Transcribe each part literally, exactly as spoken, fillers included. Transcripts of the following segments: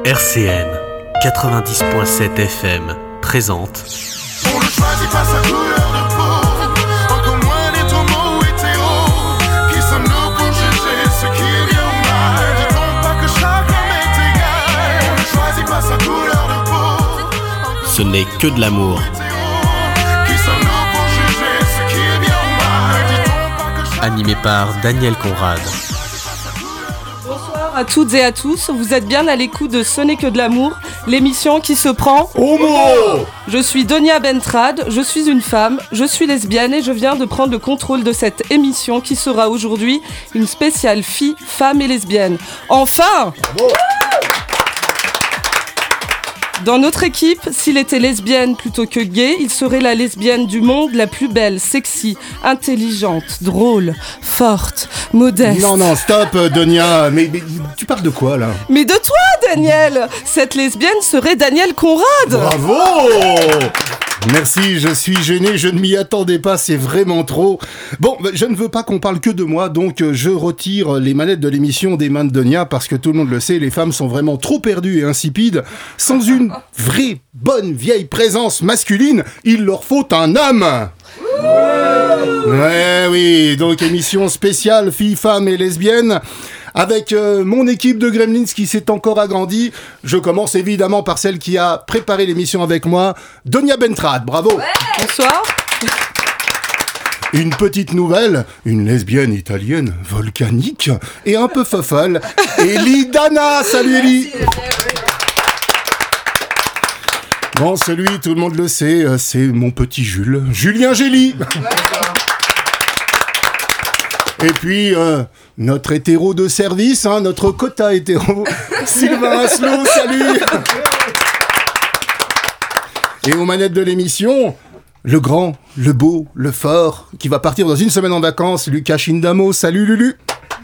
R C N quatre-vingt-dix virgule sept F M présente. On ne choisit pas sa couleur de peau, encore moins d'être homo ou hétéro. Qui sommes-nous pour juger ce qui est bien ou mal? Dit-on pas que chaque homme est égal? On ne choisit pas sa couleur de peau. Ce n'est que de l'amour. Qui sommes-nous pour juger ce qui est bien ou mal? Dit-on pas que chaque Animé par Daniel Conrad. Bonsoir à toutes et à tous, vous êtes bien à l'écoute de Ce n'est que de l'amour, l'émission qui se prend homo. Je suis Donia Bentrad, je suis une femme, je suis lesbienne et je viens de prendre le contrôle de cette émission qui sera aujourd'hui une spéciale filles, femmes et lesbiennes. Enfin! Bravo. Dans notre équipe, s'il était lesbienne plutôt que gay, il serait la lesbienne du monde la plus belle, sexy, intelligente, drôle, forte, modeste. Non, non, stop, Donia. Mais, mais tu parles de quoi, là? Mais de toi, Daniel! Cette lesbienne serait Daniel Conrad! Bravo! Merci, je suis gêné, je ne m'y attendais pas, c'est vraiment trop. Bon, je ne veux pas qu'on parle que de moi, donc je retire les manettes de l'émission des mains de Donia, parce que tout le monde le sait, les femmes sont vraiment trop perdues et insipides. Sans une vraie, bonne, vieille présence masculine, il leur faut un homme. Ouais, oui, donc émission spéciale filles, femmes et lesbiennes. Avec euh, mon équipe de Gremlins qui s'est encore agrandie, je commence évidemment par celle qui a préparé l'émission avec moi, Donia Bentrad, bravo. Ouais. Bonsoir. Une petite nouvelle, une lesbienne italienne volcanique et un peu fofolle, Elie Dana, salut Elie. Bon, celui, tout le monde le sait, c'est mon petit Jules, Julien Gély. Et puis, euh, notre hétéro de service, hein, notre quota hétéro, Sylvain Asselot, salut. Et aux manettes de l'émission, le grand, le beau, le fort, qui va partir dans une semaine en vacances, Lucas Chindamo, salut Lulu.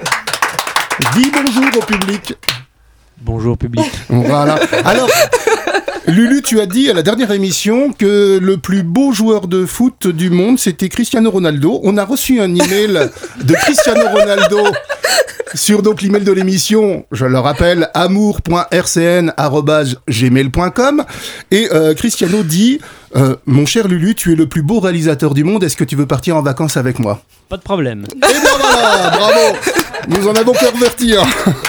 Dis bonjour au public. Bonjour public. Voilà. Alors... Lulu, tu as dit à la dernière émission que le plus beau joueur de foot du monde, c'était Cristiano Ronaldo. On a reçu un email de Cristiano Ronaldo sur donc l'email de l'émission, je le rappelle, amour point r c n arobase gmail point com. Et euh, Cristiano dit euh, « Mon cher Lulu, tu es le plus beau réalisateur du monde, est-ce que tu veux partir en vacances avec moi ?» Pas de problème. Et ben voilà, bravo. Nous en avons pervertir.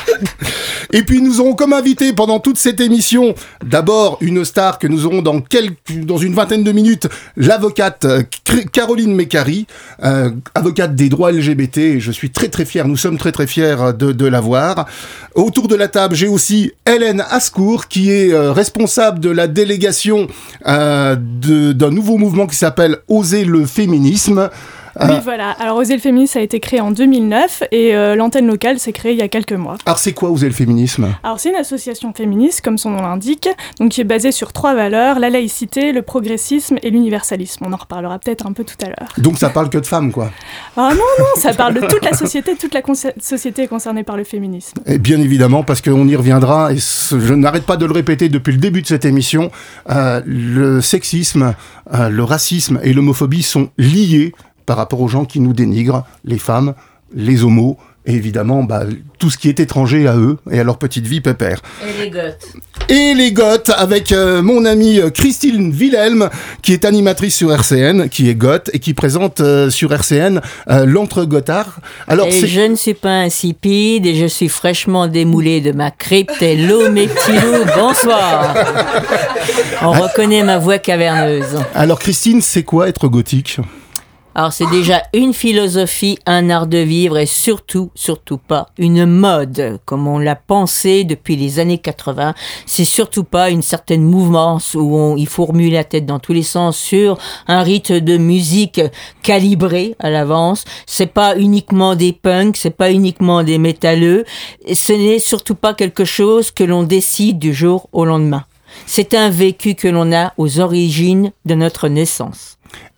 Et puis nous aurons comme invité pendant toute cette émission, d'abord une star que nous aurons dans, quelques, dans une vingtaine de minutes, l'avocate Caroline Mécari, euh, avocate des droits L G B T, et je suis très très fier, nous sommes très très fiers de, de l'avoir. Autour de la table, j'ai aussi Hélène Ascour, qui est euh, responsable de la délégation euh, de, d'un nouveau mouvement qui s'appelle Oser le féminisme. Oui, euh, voilà. Alors, Oser le féminisme a été créé en deux mille neuf et euh, l'antenne locale s'est créée il y a quelques mois. Alors, c'est quoi Oser le féminisme ? Alors, c'est une association féministe, comme son nom l'indique, donc qui est basée sur trois valeurs, la laïcité, le progressisme et l'universalisme. On en reparlera peut-être un peu tout à l'heure. Donc, ça parle que de femmes, quoi ? Ah non, non, ça parle de toute la société, toute la con- société est concernée par le féminisme. Et bien évidemment, parce qu'on y reviendra, et ce, je n'arrête pas de le répéter depuis le début de cette émission, euh, le sexisme, euh, le racisme et l'homophobie sont liés par rapport aux gens qui nous dénigrent, les femmes, les homos, et évidemment bah, tout ce qui est étranger à eux et à leur petite vie pépère. Et les goths. Et les goths, avec euh, mon amie Christine Wilhelm, qui est animatrice sur R C N, qui est goth, et qui présente euh, sur R C N euh, l'Entre-Gothard. Alors, et c'est... je ne suis pas insipide, et je suis fraîchement démoulée de ma crypte. Hello mes petits loups, bonsoir. On ah. reconnaît ma voix caverneuse. Alors Christine, c'est quoi être gothique ? Alors c'est déjà une philosophie, un art de vivre et surtout, surtout pas une mode comme on l'a pensé depuis les années quatre-vingts. C'est surtout pas une certaine mouvance où on, il faut remuer la tête dans tous les sens sur un rythme de musique calibré à l'avance. C'est pas uniquement des punks, c'est pas uniquement des métalleux. Ce n'est surtout pas quelque chose que l'on décide du jour au lendemain. C'est un vécu que l'on a aux origines de notre naissance.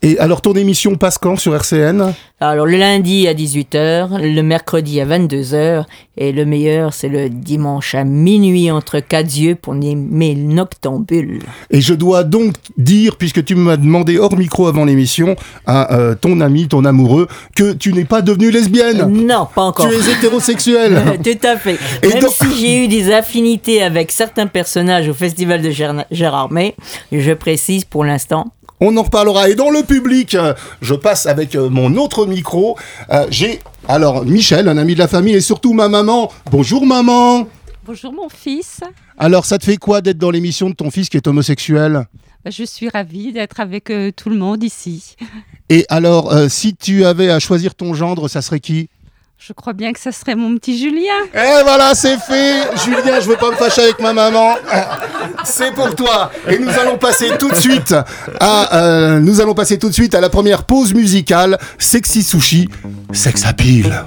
Et alors, ton émission passe quand sur R C N ? Alors, le lundi à dix-huit heures, le mercredi à vingt-deux heures, et le meilleur, c'est le dimanche à minuit entre quatre yeux pour mes noctambules. Et je dois donc dire, puisque tu m'as demandé hors micro avant l'émission, à euh, ton ami, ton amoureux, que tu n'es pas devenue lesbienne. Non, pas encore. Tu es hétérosexuelle. Tout à fait. Et Même donc... si j'ai eu des affinités avec certains personnages au Festival de Gérard- Gérardmer, je précise pour l'instant... On en reparlera. Et dans le public, euh, je passe avec euh, mon autre micro. Euh, j'ai alors Michel, un ami de la famille, et surtout ma maman. Bonjour maman. Bonjour mon fils. Alors ça te fait quoi d'être dans l'émission de ton fils qui est homosexuel ? Je suis ravie d'être avec euh, tout le monde ici. Et alors, euh, si tu avais à choisir ton gendre, ça serait qui ? Je crois bien que ça serait mon petit Julien. Et voilà, c'est fait. Julien, je veux pas me fâcher avec ma maman. C'est pour toi. Et nous allons passer tout de suite à, euh, nous allons passer tout de suite à la première pause musicale. Sexy Sushi, Sex Appeal.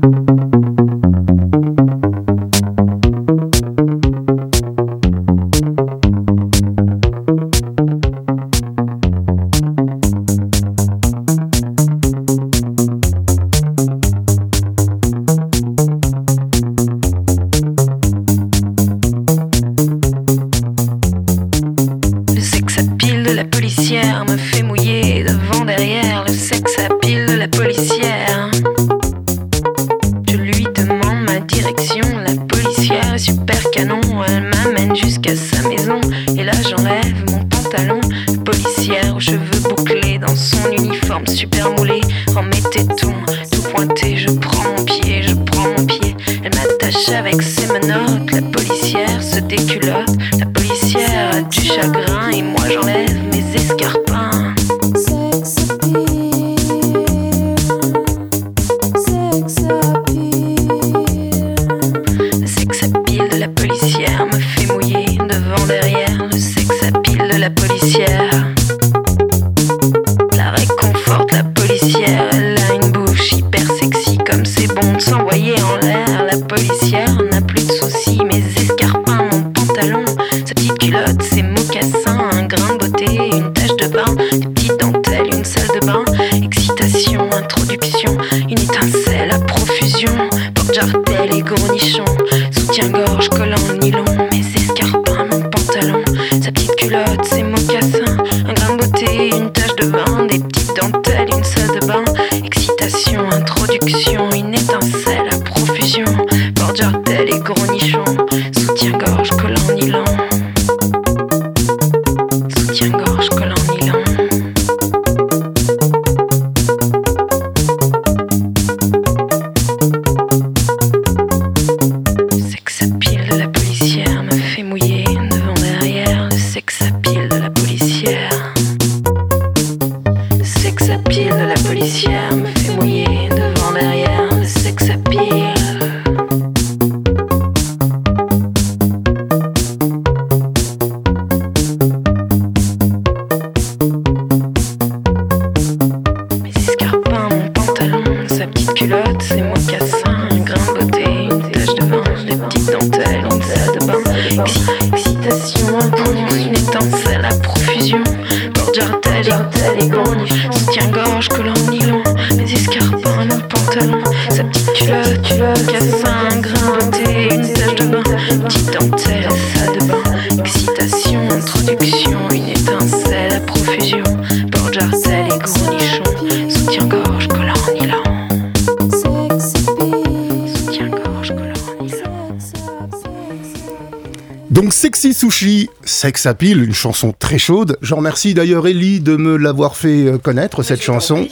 Donc Sexy Sushi, Sex Appeal, une chanson très chaude. Je remercie d'ailleurs Ellie de me l'avoir fait connaître, cette chanson.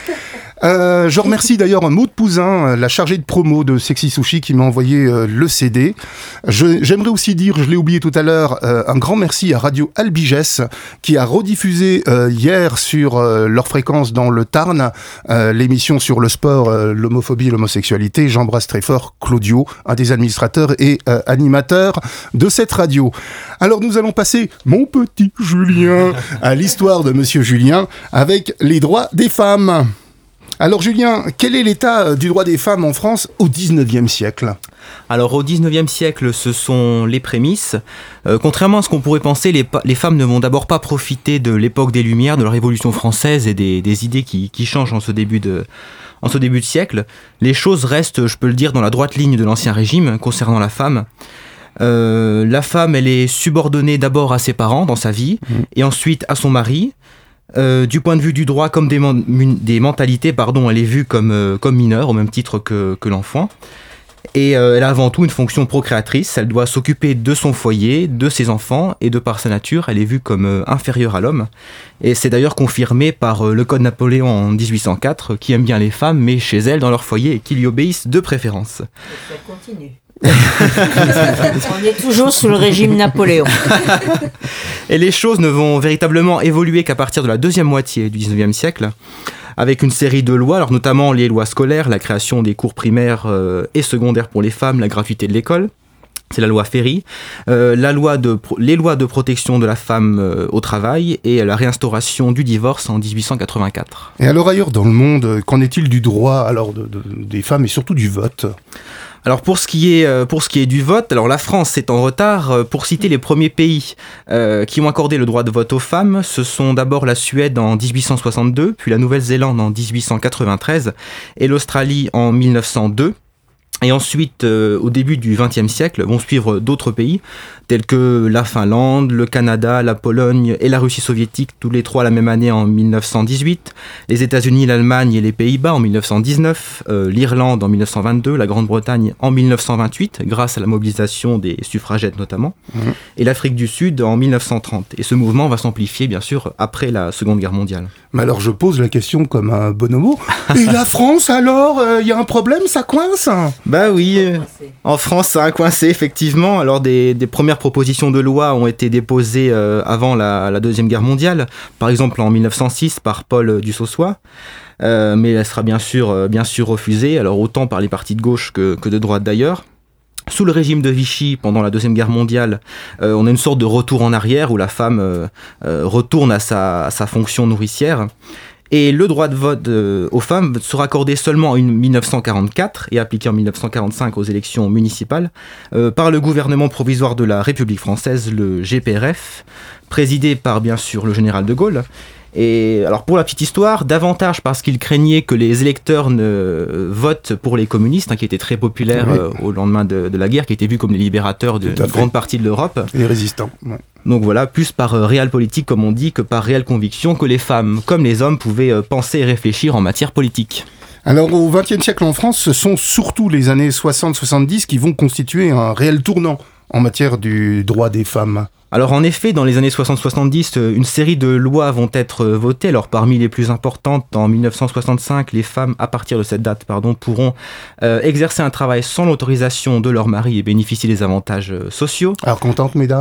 Euh, je remercie d'ailleurs Maud Pouzin, la chargée de promo de Sexy Sushi, qui m'a envoyé euh, le C D. Je, j'aimerais aussi dire, je l'ai oublié tout à l'heure, euh, un grand merci à Radio Albigès, qui a rediffusé euh, hier sur euh, leur fréquence dans le Tarn, euh, l'émission sur le sport, euh, l'homophobie et l'homosexualité. J'embrasse très fort Claudio, un des administrateurs et euh, animateurs de cette radio. Alors nous allons passer, mon petit Julien, à l'histoire de Monsieur Julien, avec les droits des femmes. Alors Julien, quel est l'état du droit des femmes en France au dix-neuvième siècle ? Alors au dix-neuvième siècle, ce sont les prémices. Euh, contrairement à ce qu'on pourrait penser, les, pa- les femmes ne vont d'abord pas profiter de l'époque des Lumières, de la Révolution française et des, des idées qui, qui changent en ce début de, en ce début de siècle. Les choses restent, je peux le dire, dans la droite ligne de l'Ancien Régime concernant la femme. Euh, la femme, elle est subordonnée d'abord à ses parents dans sa vie, mmh. et ensuite à son mari. Euh, du point de vue du droit comme des, man- des mentalités, pardon, elle est vue comme, euh, comme mineure, au même titre que, que l'enfant. Et euh, elle a avant tout une fonction procréatrice, elle doit s'occuper de son foyer, de ses enfants, et de par sa nature, elle est vue comme euh, inférieure à l'homme. Et c'est d'ailleurs confirmé par euh, le Code Napoléon en dix-huit cent quatre, qui aime bien les femmes, mais chez elles, dans leur foyer, et qui lui obéissent de préférence. Ça continue. On est toujours sous le régime Napoléon. Et les choses ne vont véritablement évoluer qu'à partir de la deuxième moitié du dix-neuvième siècle, avec une série de lois, alors notamment les lois scolaires, la création des cours primaires euh, et secondaires pour les femmes, la gratuité de l'école. C'est la loi Ferry, euh, la loi de pro- les lois de protection de la femme euh, au travail et la réinstauration du divorce en dix-huit cent quatre-vingt-quatre. Et alors ailleurs dans le monde, qu'en est-il du droit alors de, de, des femmes et surtout du vote ? Alors pour ce qui est euh, pour ce qui est du vote, alors la France est en retard. Euh, pour citer les premiers pays euh, qui ont accordé le droit de vote aux femmes, ce sont d'abord la Suède en dix-huit cent soixante-deux, puis la Nouvelle-Zélande en dix-huit cent quatre-vingt-treize et l'Australie en mille neuf cent deux. Et ensuite, euh, au début du vingtième siècle, vont suivre d'autres pays, tels que la Finlande, le Canada, la Pologne et la Russie soviétique, tous les trois la même année en mille neuf cent dix-huit, les États-Unis, l'Allemagne et les Pays-Bas en mille neuf cent dix-neuf, euh, l'Irlande en mille neuf cent vingt-deux, la Grande-Bretagne en mille neuf cent vingt-huit, grâce à la mobilisation des suffragettes notamment, mmh. et l'Afrique du Sud en mille neuf cent trente. Et ce mouvement va s'amplifier, bien sûr, après la Seconde Guerre mondiale. Mais alors je pose la question comme un bonhomme. Et la France alors, il euh, y a un problème, ça coince ? Bah oui, euh, en France ça a coincé effectivement. Alors des, des premières propositions de loi ont été déposées euh, avant la, la Deuxième Guerre mondiale, par exemple en mille neuf cent six par Paul Dusossois, euh, mais elle sera bien sûr, euh, bien sûr refusée, alors autant par les partis de gauche que, que de droite d'ailleurs. Sous le régime de Vichy, pendant la Deuxième Guerre mondiale, euh, on a une sorte de retour en arrière où la femme euh, euh, retourne à sa, à sa fonction nourricière. Et le droit de vote euh, aux femmes sera accordé seulement en mille neuf cent quarante-quatre et appliqué en mille neuf cent quarante-cinq aux élections municipales euh, par le gouvernement provisoire de la République française, le G P R F, présidé par bien sûr le général de Gaulle. Et alors pour la petite histoire, davantage parce qu'il craignait que les électeurs ne votent pour les communistes, hein, qui étaient très populaires oui. euh, au lendemain de, de la guerre, qui étaient vus comme les libérateurs d'une grande partie de l'Europe. Les résistants. Ouais. Donc voilà, plus par euh, réel politique comme on dit que par réelle conviction que les femmes comme les hommes pouvaient euh, penser et réfléchir en matière politique. Alors au vingtième siècle en France, ce sont surtout les années soixante soixante-dix qui vont constituer un réel tournant en matière du droit des femmes. Alors en effet, dans les années soixante soixante-dix, une série de lois vont être votées. Alors parmi les plus importantes, en mille neuf cent soixante-cinq, les femmes, à partir de cette date, pardon, pourront euh, exercer un travail sans l'autorisation de leur mari et bénéficier des avantages euh, sociaux. Alors contente, mesdames ?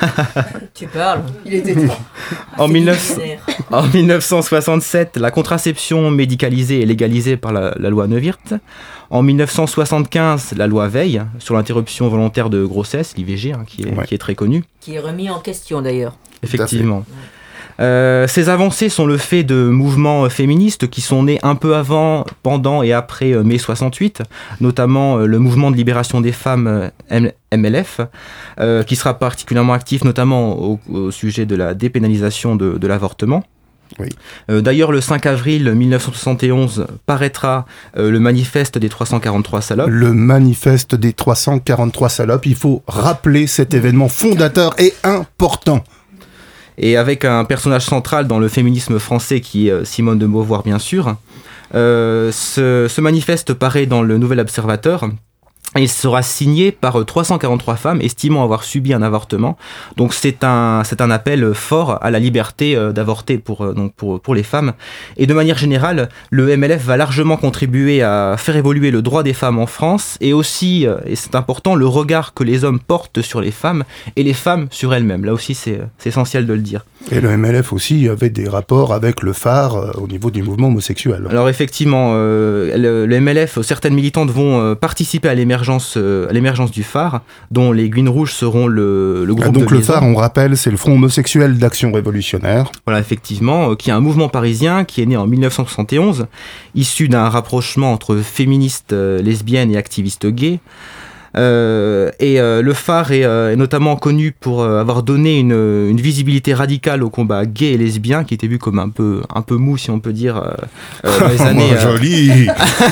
Tu parles ? Il était temps. En, mille neuf cents, en mille neuf cent soixante-sept, la contraception médicalisée est légalisée par la, la loi Neuwirth. En mille neuf cent soixante-quinze, la loi Veil sur l'interruption volontaire de grossesse, l'I V G, hein, qui, est, ouais. qui est très connue. Qui est remis en question d'ailleurs. Effectivement. Euh, ces avancées sont le fait de mouvements féministes qui sont nés un peu avant, pendant et après euh, mai soixante-huit, notamment euh, le mouvement de libération des femmes euh, M L F, euh, qui sera particulièrement actif notamment au, au sujet de la dépénalisation de, de l'avortement. Oui. Euh, d'ailleurs, le cinq avril mille neuf cent soixante et onze paraîtra euh, le manifeste des trois cent quarante-trois salopes. Le manifeste des trois cent quarante-trois salopes. Il faut rappeler cet événement fondateur et important. Et avec un personnage central dans le féminisme français qui est euh, Simone de Beauvoir, bien sûr. Euh, ce, ce manifeste paraît dans le Nouvel Observateur. Il sera signé par trois cent quarante-trois femmes estimant avoir subi un avortement. Donc c'est un, c'est un appel fort à la liberté euh, d'avorter pour, euh, donc pour, pour les femmes. Et de manière générale, le M L F va largement contribuer à faire évoluer le droit des femmes en France et aussi, euh, et c'est important, le regard que les hommes portent sur les femmes et les femmes sur elles-mêmes. Là aussi, c'est, c'est essentiel de le dire. Et le M L F aussi avait des rapports avec le phare euh, au niveau du mouvement homosexuel. Alors effectivement, euh, le, le M L F, certaines militantes vont euh, participer à l'émergence à l'émergence du phare, dont les Guines Rouges seront le, le groupe ah, donc de le liaison. phare, on rappelle, c'est le Front homosexuel d'action révolutionnaire. Voilà, effectivement, euh, qui est un mouvement parisien qui est né en mille neuf cent soixante et onze, issu d'un rapprochement entre féministes euh, lesbiennes et activistes gays. Euh, et euh, le phare est, euh, est notamment connu pour euh, avoir donné une, une visibilité radicale au combat gay et lesbien, qui était vu comme un peu, un peu mou, si on peut dire, euh, euh, dans les années... Oh, joli.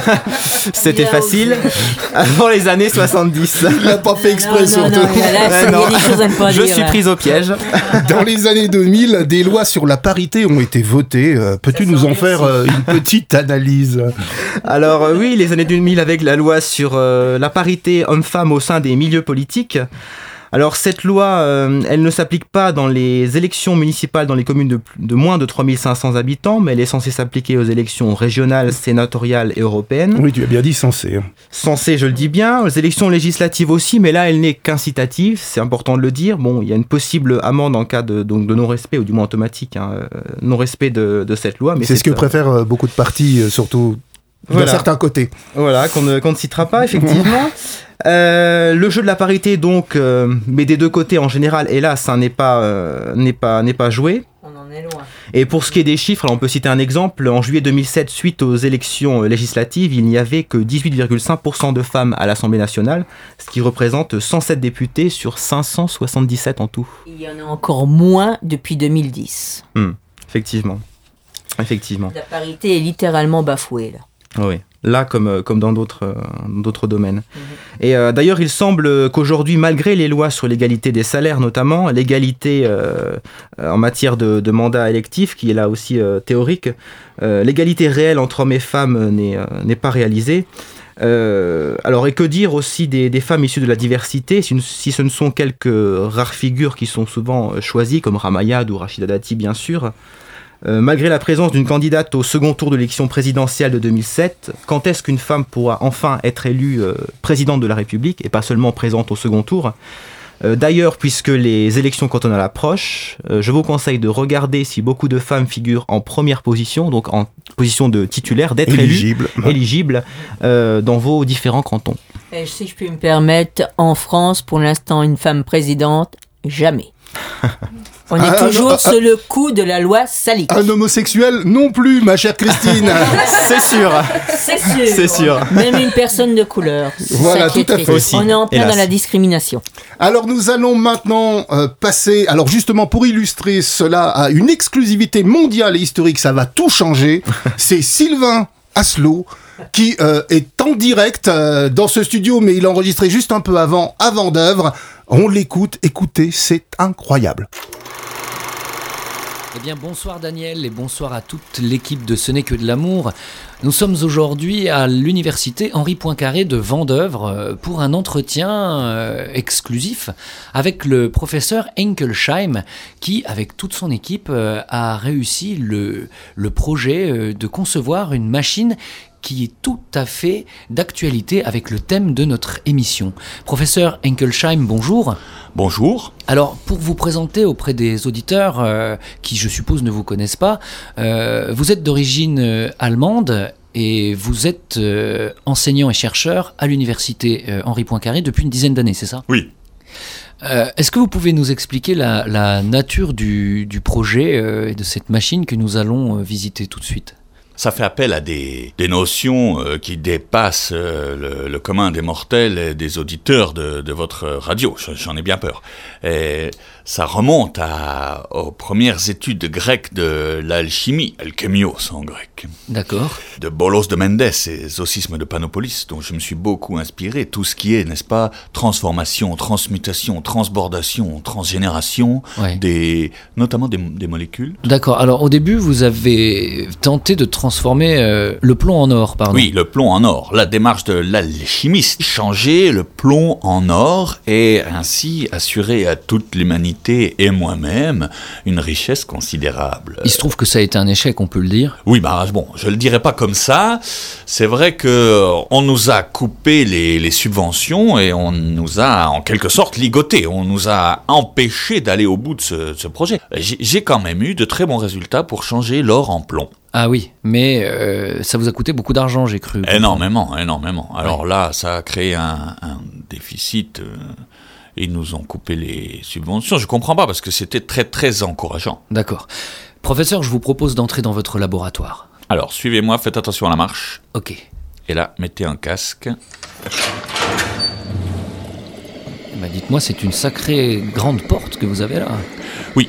C'était facile. Avant les années soixante-dix. Il l'a pas fait exprès, Non, surtout. non, non, là, Ouais, il y non. a des choses à ne pas Je dire, suis là. prise au piège. Dans les années deux mille, des lois sur la parité ont été votées. Euh, Peux-tu nous en faire euh, une petite analyse ? Alors euh, oui, les années deux mille avec la loi sur euh, la parité homme-femme au sein des milieux politiques. Alors cette loi, euh, elle ne s'applique pas dans les élections municipales dans les communes de, plus- de moins de trois mille cinq cents habitants, mais elle est censée s'appliquer aux élections régionales, sénatoriales et européennes. Oui, tu as bien dit censé. hein. Censée, je le dis bien, aux élections législatives aussi, mais là elle n'est qu'incitative, c'est important de le dire. Bon, il y a une possible amende en cas de, donc, de non-respect, ou du moins automatique, hein, euh, non-respect de, de cette loi. Mais C'est ce que euh, préfèrent euh, beaucoup de partis, euh, surtout Voilà. d'un certain côté. Voilà, qu'on ne, qu'on ne citera pas, effectivement. Euh, le jeu de la parité, donc, euh, mais des deux côtés en général, hélas, hein, n'est pas, euh, n'est pas, n'est pas joué. On en est loin. Et pour ce qui est des chiffres, alors on peut citer un exemple. En juillet deux mille sept, suite aux élections législatives, il n'y avait que dix-huit virgule cinq pour cent de femmes à l'Assemblée nationale, ce qui représente cent sept députés sur cinq cent soixante-dix-sept en tout. Il y en a encore moins depuis deux mille dix. Hmm, effectivement. Effectivement. La parité est littéralement bafouée, là. Oui, là comme, euh, comme dans d'autres, euh, d'autres domaines. Mm-hmm. Et euh, d'ailleurs, il semble qu'aujourd'hui, malgré les lois sur l'égalité des salaires notamment, l'égalité euh, en matière de, de mandat électif, qui est là aussi euh, théorique, euh, l'égalité réelle entre hommes et femmes n'est, euh, n'est pas réalisée. Euh, alors, et que dire aussi des, des femmes issues de la diversité, si, si ce ne sont quelques rares figures qui sont souvent choisies, comme Ramayad ou Rachida Dati, bien sûr. Euh, malgré la présence d'une candidate au second tour de l'élection présidentielle de deux mille sept, quand est-ce qu'une femme pourra enfin être élue euh, présidente de la République et pas seulement présente au second tour ? euh, D'ailleurs, puisque les élections cantonales approchent, euh, je vous conseille de regarder si beaucoup de femmes figurent en première position, donc en position de titulaire, d'être Éligible. élues, éligibles euh, dans vos différents cantons. Et si je puis me permettre, en France, pour l'instant, une femme présidente, jamais. On est Ah, toujours non, ah, sous le coup de la loi Salique. Un homosexuel non plus, ma chère Christine. C'est sûr. C'est sûr. C'est sûr. Même une personne de couleur. C'est Voilà, ça qui est tout à triste. fait. Aussi, On est en plein hélas. dans la discrimination. Alors nous allons maintenant euh, passer, alors justement pour illustrer cela, à une exclusivité mondiale et historique, ça va tout changer. C'est Sylvain Asselot qui euh, est en direct euh, dans ce studio, mais il a enregistré juste un peu avant, avant d'œuvre. On l'écoute, écoutez, c'est incroyable. Eh bien, bonsoir Daniel et bonsoir à toute l'équipe de Ce n'est que de l'amour. Nous sommes aujourd'hui à l'université Henri Poincaré de Vendeuvre pour un entretien euh, exclusif avec le professeur Henkelsheim qui, avec toute son équipe, euh, a réussi le, le projet euh, de concevoir une machine qui est tout à fait d'actualité avec le thème de notre émission. Professeur Henkelsheim, bonjour. Bonjour. Alors, pour vous présenter auprès des auditeurs euh, qui, je suppose, ne vous connaissent pas, euh, vous êtes d'origine euh, allemande et vous êtes euh, enseignant et chercheur à l'université euh, Henri Poincaré depuis une dizaine d'années, c'est ça ? Oui. Euh, est-ce que vous pouvez nous expliquer la, la nature du, du projet euh, et de cette machine que nous allons euh, visiter tout de suite ? Ça fait appel à des, des notions euh, qui dépassent euh, le, le commun des mortels et des auditeurs de, de votre radio. J'en ai bien peur. Et ça remonte à, aux premières études grecques de l'alchimie, alchemios en grec. D'accord. De Bolos de Mendes et Zosisme de Panopolis, dont je me suis beaucoup inspiré. Tout ce qui est, n'est-ce pas, transformation, transmutation, transbordation, transgénération, Ouais. des, notamment des, des molécules. D'accord. Alors, au début, vous avez tenté de transformer euh, le plomb en or, pardon. Oui, le plomb en or. La démarche de l'alchimiste. Changer le plomb en or et ainsi assurer à toute l'humanité et moi-même une richesse considérable. Il se trouve que ça a été un échec, on peut le dire. Oui, bah bon, je le dirais pas comme ça. C'est vrai que on nous a coupé les, les subventions et on nous a en quelque sorte ligoté. On nous a empêché d'aller au bout de ce, ce projet. J'ai, j'ai quand même eu de très bons résultats pour changer l'or en plomb. Ah oui, mais euh, ça vous a coûté beaucoup d'argent, j'ai cru. Énormément, énormément. Alors ouais. Là, ça a créé un, un déficit. Euh, Ils nous ont coupé les subventions. Je comprends pas parce que c'était très très encourageant. D'accord. Professeur, je vous propose d'entrer dans votre laboratoire. Alors, suivez-moi, faites attention à la marche. Ok. Et là, mettez un casque. Eh ben, dites-moi, c'est une sacrée grande porte que vous avez là. Oui.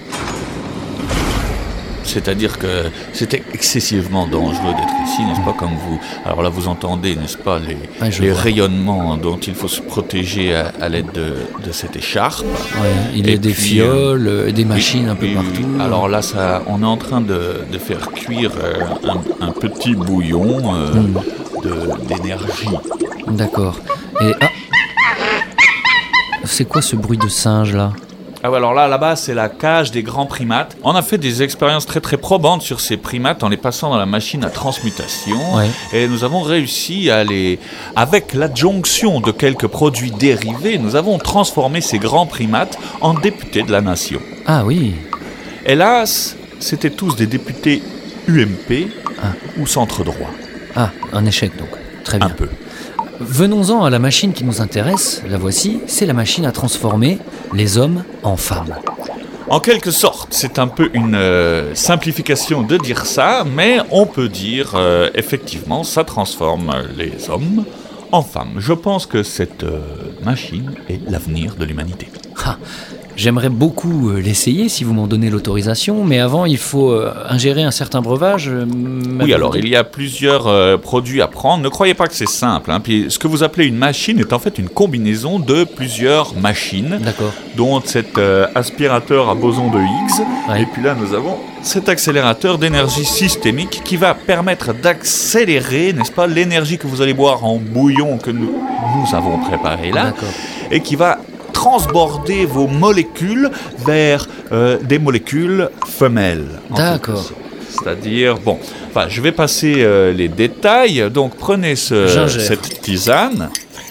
C'est-à-dire que c'était excessivement dangereux d'être ici, n'est-ce pas, comme vous... Alors là, vous entendez, n'est-ce pas, les, ouais, les vois. rayonnements dont il faut se protéger à, à l'aide de, de cette écharpe. Ouais, il y a et des puis, fioles, euh, des machines oui, un peu et, partout. Alors là, ça, on est en train de, de faire cuire euh, un, un petit bouillon euh, mm. de, d'énergie. D'accord. Et ah, c'est quoi ce bruit de singe là ? Ah ouais, alors là, là-bas, c'est la cage des grands primates. On a fait des expériences très très probantes sur ces primates en les passant dans la machine à transmutation. Ouais. Et nous avons réussi à les... Avec l'adjonction de quelques produits dérivés, nous avons transformé ces grands primates en députés de la nation. Ah oui. Hélas, c'était tous des députés U M P ah. ou centre droit. Ah, un échec donc. Très bien. Un peu. Venons-en à la machine qui nous intéresse, la voici, c'est la machine à transformer les hommes en femmes. En quelque sorte, c'est un peu une euh, simplification de dire ça, mais on peut dire, euh, effectivement, ça transforme les hommes en femmes. Je pense que cette euh, machine est l'avenir de l'humanité. Ah, j'aimerais beaucoup euh, l'essayer si vous m'en donnez l'autorisation, mais avant il faut euh, ingérer un certain breuvage. Euh, oui, alors il y a plusieurs euh, produits à prendre. Ne croyez pas que c'est simple. Hein. Puis, ce que vous appelez une machine est en fait une combinaison de plusieurs machines, D'accord. dont cet euh, aspirateur à boson de Higgs. Ouais. Et puis là, nous avons cet accélérateur d'énergie systémique qui va permettre d'accélérer, n'est-ce pas, l'énergie que vous allez boire en bouillon que nous, nous avons préparé là, D'accord. et qui va transborder vos molécules vers euh, des molécules femelles. D'accord. C'est-à-dire, bon, enfin, je vais passer euh, les détails. Donc, prenez ce, cette tisane.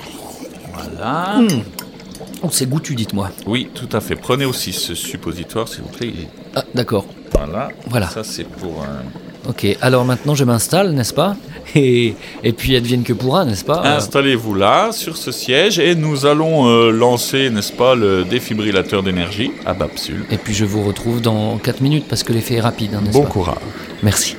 Voilà. Mmh. Oh, c'est goûtu, dites-moi. Oui, tout à fait. Prenez aussi ce suppositoire, s'il vous plaît. Ah, d'accord. Voilà. Voilà. Ça, c'est pour... Euh... Ok, alors maintenant je m'installe, n'est-ce pas ? et, et puis advienne que pourra, n'est-ce pas ? Installez-vous là, sur ce siège, et nous allons euh, lancer, n'est-ce pas, le défibrillateur d'énergie à Babsul. Et puis je vous retrouve dans quatre minutes, parce que l'effet est rapide, hein, n'est-ce bon pas ? Bon courage. Merci.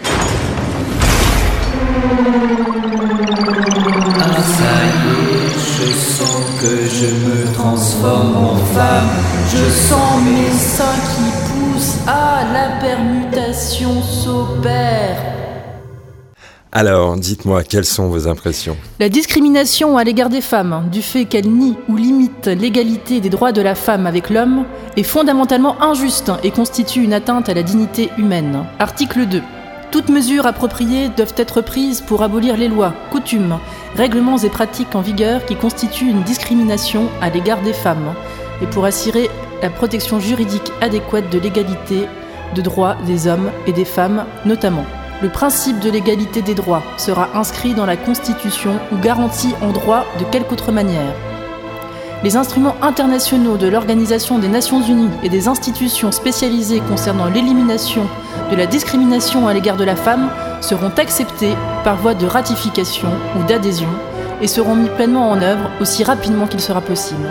Ah ça y est, je sens que je me transforme en femme. Je sens mes seins qui poussent, ah la permutation s'opère. Alors, dites-moi, quelles sont vos impressions ? La discrimination à l'égard des femmes, du fait qu'elle nie ou limite l'égalité des droits de la femme avec l'homme, est fondamentalement injuste et constitue une atteinte à la dignité humaine. Article deux. Toutes mesures appropriées doivent être prises pour abolir les lois, coutumes, règlements et pratiques en vigueur qui constituent une discrimination à l'égard des femmes, et pour assurer la protection juridique adéquate de l'égalité de droits des hommes et des femmes notamment. Le principe de l'égalité des droits sera inscrit dans la Constitution ou garanti en droit de quelque autre manière. Les instruments internationaux de l'Organisation des Nations Unies et des institutions spécialisées concernant l'élimination de la discrimination à l'égard de la femme seront acceptés par voie de ratification ou d'adhésion et seront mis pleinement en œuvre aussi rapidement qu'il sera possible.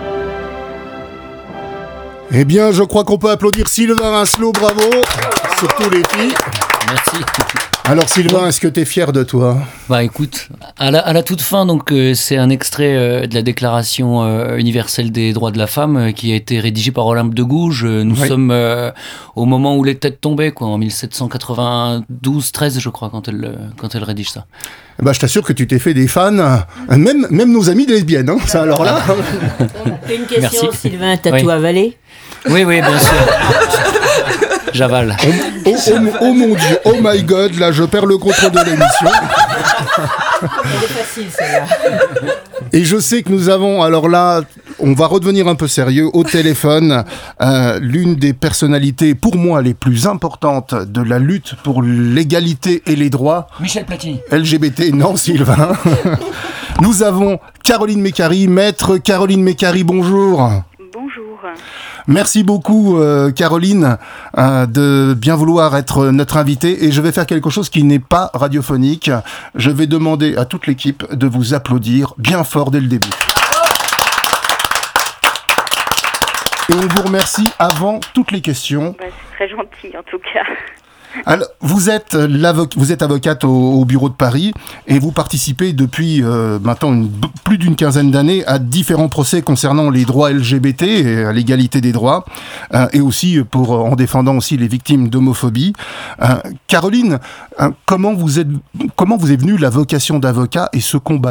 Eh bien, je crois qu'on peut applaudir Sylvain Rincelot, bravo, surtout les filles. Merci. Alors Sylvain, est-ce que tu es fier de toi ? Bah écoute, à la, à la toute fin, donc euh, c'est un extrait euh, de la Déclaration euh, universelle des droits de la femme euh, qui a été rédigée par Olympe de Gouges. Euh, nous oui. sommes euh, au moment où les têtes tombaient, quoi, en dix-sept cent quatre-vingt-douze treize, je crois, quand elle, euh, quand elle rédige ça. Bah, je t'assure que tu t'es fait des fans, même, même nos amis lesbiennes, hein, ça alors là. Une question, merci. Sylvain, t'as oui. tout avalé ? Oui, oui, bien sûr. J'avale. Oh, oh, oh, oh mon Dieu, oh my God, là je perds le contrôle de l'émission. Elle est facile celle-là. Et je sais que nous avons, alors là, on va redevenir un peu sérieux, au téléphone, euh, l'une des personnalités pour moi les plus importantes de la lutte pour l'égalité et les droits. Michel Platini. L G B T, non Sylvain. Nous avons Caroline Mécari, maître Caroline Mécari, bonjour. Bonjour. Merci beaucoup euh, Caroline euh, de bien vouloir être notre invitée et je vais faire quelque chose qui n'est pas radiophonique. Je vais demander à toute l'équipe de vous applaudir bien fort dès le début. Et on vous remercie avant toutes les questions. Bah, c'est très gentil en tout cas. Alors, vous êtes, l'avoc- vous êtes avocate au, au bureau de Paris et vous participez depuis euh, maintenant une, plus d'une quinzaine d'années à différents procès concernant les droits L G B T et à l'égalité des droits euh, et aussi pour en défendant aussi les victimes d'homophobie. Euh, Caroline, euh, comment vous êtes, comment vous est venue la vocation d'avocat et ce combat-là ?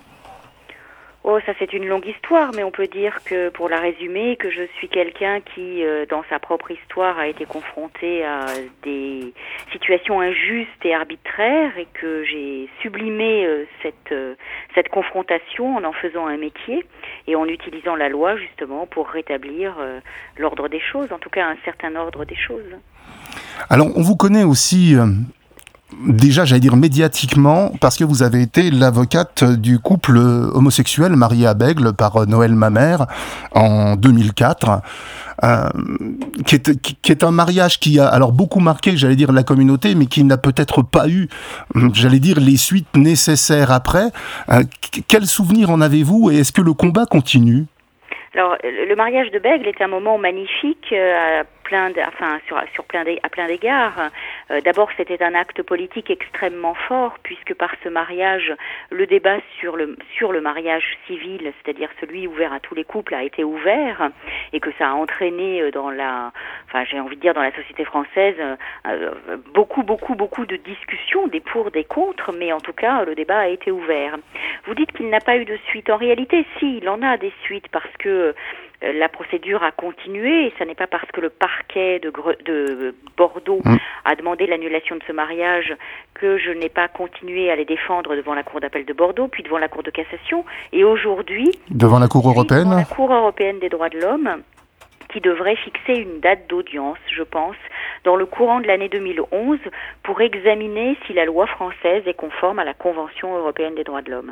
Oh, ça c'est une longue histoire, mais on peut dire que, pour la résumer, que je suis quelqu'un qui, euh, dans sa propre histoire, a été confronté à des situations injustes et arbitraires, et que j'ai sublimé euh, cette euh, cette confrontation en en faisant un métier et en utilisant la loi justement pour rétablir euh, l'ordre des choses, en tout cas un certain ordre des choses. Alors, on vous connaît aussi. Euh... Déjà, j'allais dire médiatiquement, parce que vous avez été l'avocate du couple homosexuel marié à Bègle par Noël Mamère en deux mille quatre, euh, qui, est, qui, qui est un mariage qui a alors beaucoup marqué, j'allais dire, la communauté, mais qui n'a peut-être pas eu, j'allais dire, les suites nécessaires après. Euh, quel souvenir en avez-vous et est-ce que le combat continue ? Alors, le mariage de Bègle est un moment magnifique, euh, à plein de, enfin, sur, sur plein d'é- à plein d'égards. Euh, d'abord, c'était un acte politique extrêmement fort, puisque par ce mariage, le débat sur le, sur le mariage civil, c'est-à-dire celui ouvert à tous les couples, a été ouvert, et que ça a entraîné dans la, enfin, j'ai envie de dire, dans la société française, euh, beaucoup, beaucoup, beaucoup de discussions, des pour, des contre, mais en tout cas, le débat a été ouvert. Vous dites qu'il n'a pas eu de suite. En réalité, si, il en a des suites, parce que la procédure a continué, et ce n'est pas parce que le parquet de, Gre- de Bordeaux mmh. a demandé l'annulation de ce mariage que je n'ai pas continué à les défendre devant la Cour d'appel de Bordeaux, puis devant la Cour de cassation, et aujourd'hui... Devant la Cour européenne devant la Cour européenne des droits de l'homme, qui devrait fixer une date d'audience, je pense, dans le courant de l'année deux mille onze, pour examiner si la loi française est conforme à la Convention européenne des droits de l'homme.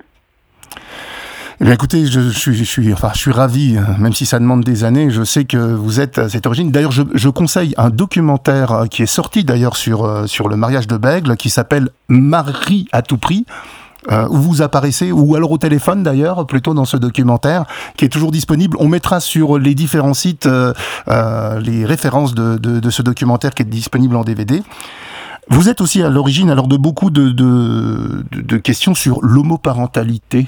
Eh bien, écoutez, je, je, suis, je suis, enfin, je suis ravi, même si ça demande des années. Je sais que vous êtes à cette origine. D'ailleurs, je, je conseille un documentaire qui est sorti d'ailleurs sur sur le mariage de Bègle, qui s'appelle Marie à tout prix. Euh, où vous apparaissez, ou alors au téléphone d'ailleurs, plutôt dans ce documentaire, qui est toujours disponible. On mettra sur les différents sites euh, euh, les références de, de, de ce documentaire qui est disponible en D V D. Vous êtes aussi à l'origine alors de beaucoup de, de, de, de questions sur l'homoparentalité.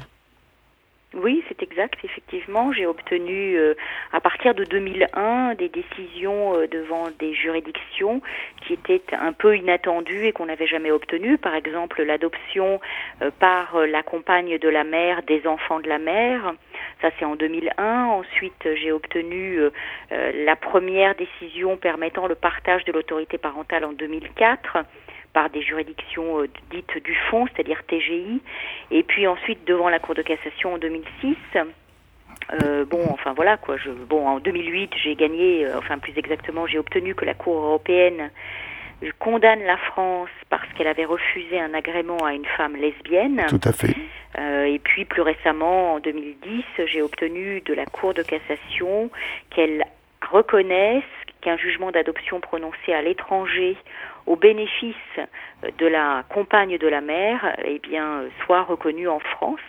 Oui, c'est exact, effectivement. J'ai obtenu, euh, à partir de deux mille un, des décisions euh, devant des juridictions qui étaient un peu inattendues et qu'on n'avait jamais obtenues. Par exemple, l'adoption euh, par euh, la compagne de la mère des enfants de la mère. Ça, c'est en deux mille un. Ensuite, j'ai obtenu euh, euh, la première décision permettant le partage de l'autorité parentale en deux mille quatre. Par des juridictions euh, dites du fond, c'est-à-dire T G I, et puis ensuite devant la Cour de cassation en deux mille six. Euh, bon, enfin voilà quoi. Je, bon, en deux mille huit, j'ai gagné, euh, enfin plus exactement, j'ai obtenu que la Cour européenne condamne la France parce qu'elle avait refusé un agrément à une femme lesbienne. Tout à fait. Euh, et puis plus récemment, en deux mille dix, j'ai obtenu de la Cour de cassation qu'elle reconnaisse qu'un jugement d'adoption prononcé à l'étranger au bénéfice de la compagne de la mère, eh bien, soit reconnu en France.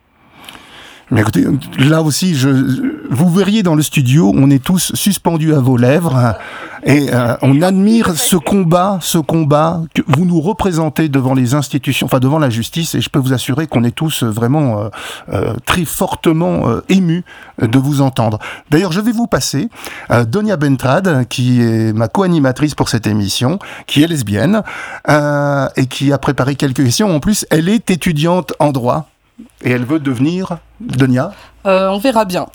Mais écoutez, là aussi, je, vous verriez dans le studio, on est tous suspendus à vos lèvres et euh, on admire ce combat, ce combat que vous nous représentez devant les institutions, enfin devant la justice, et je peux vous assurer qu'on est tous vraiment euh, euh, très fortement euh, émus de vous entendre. D'ailleurs, je vais vous passer euh, Donia Bentrad, qui est ma co-animatrice pour cette émission, qui est lesbienne euh, et qui a préparé quelques questions. En plus, elle est étudiante en droit. Et elle veut devenir Donia euh, On verra bien.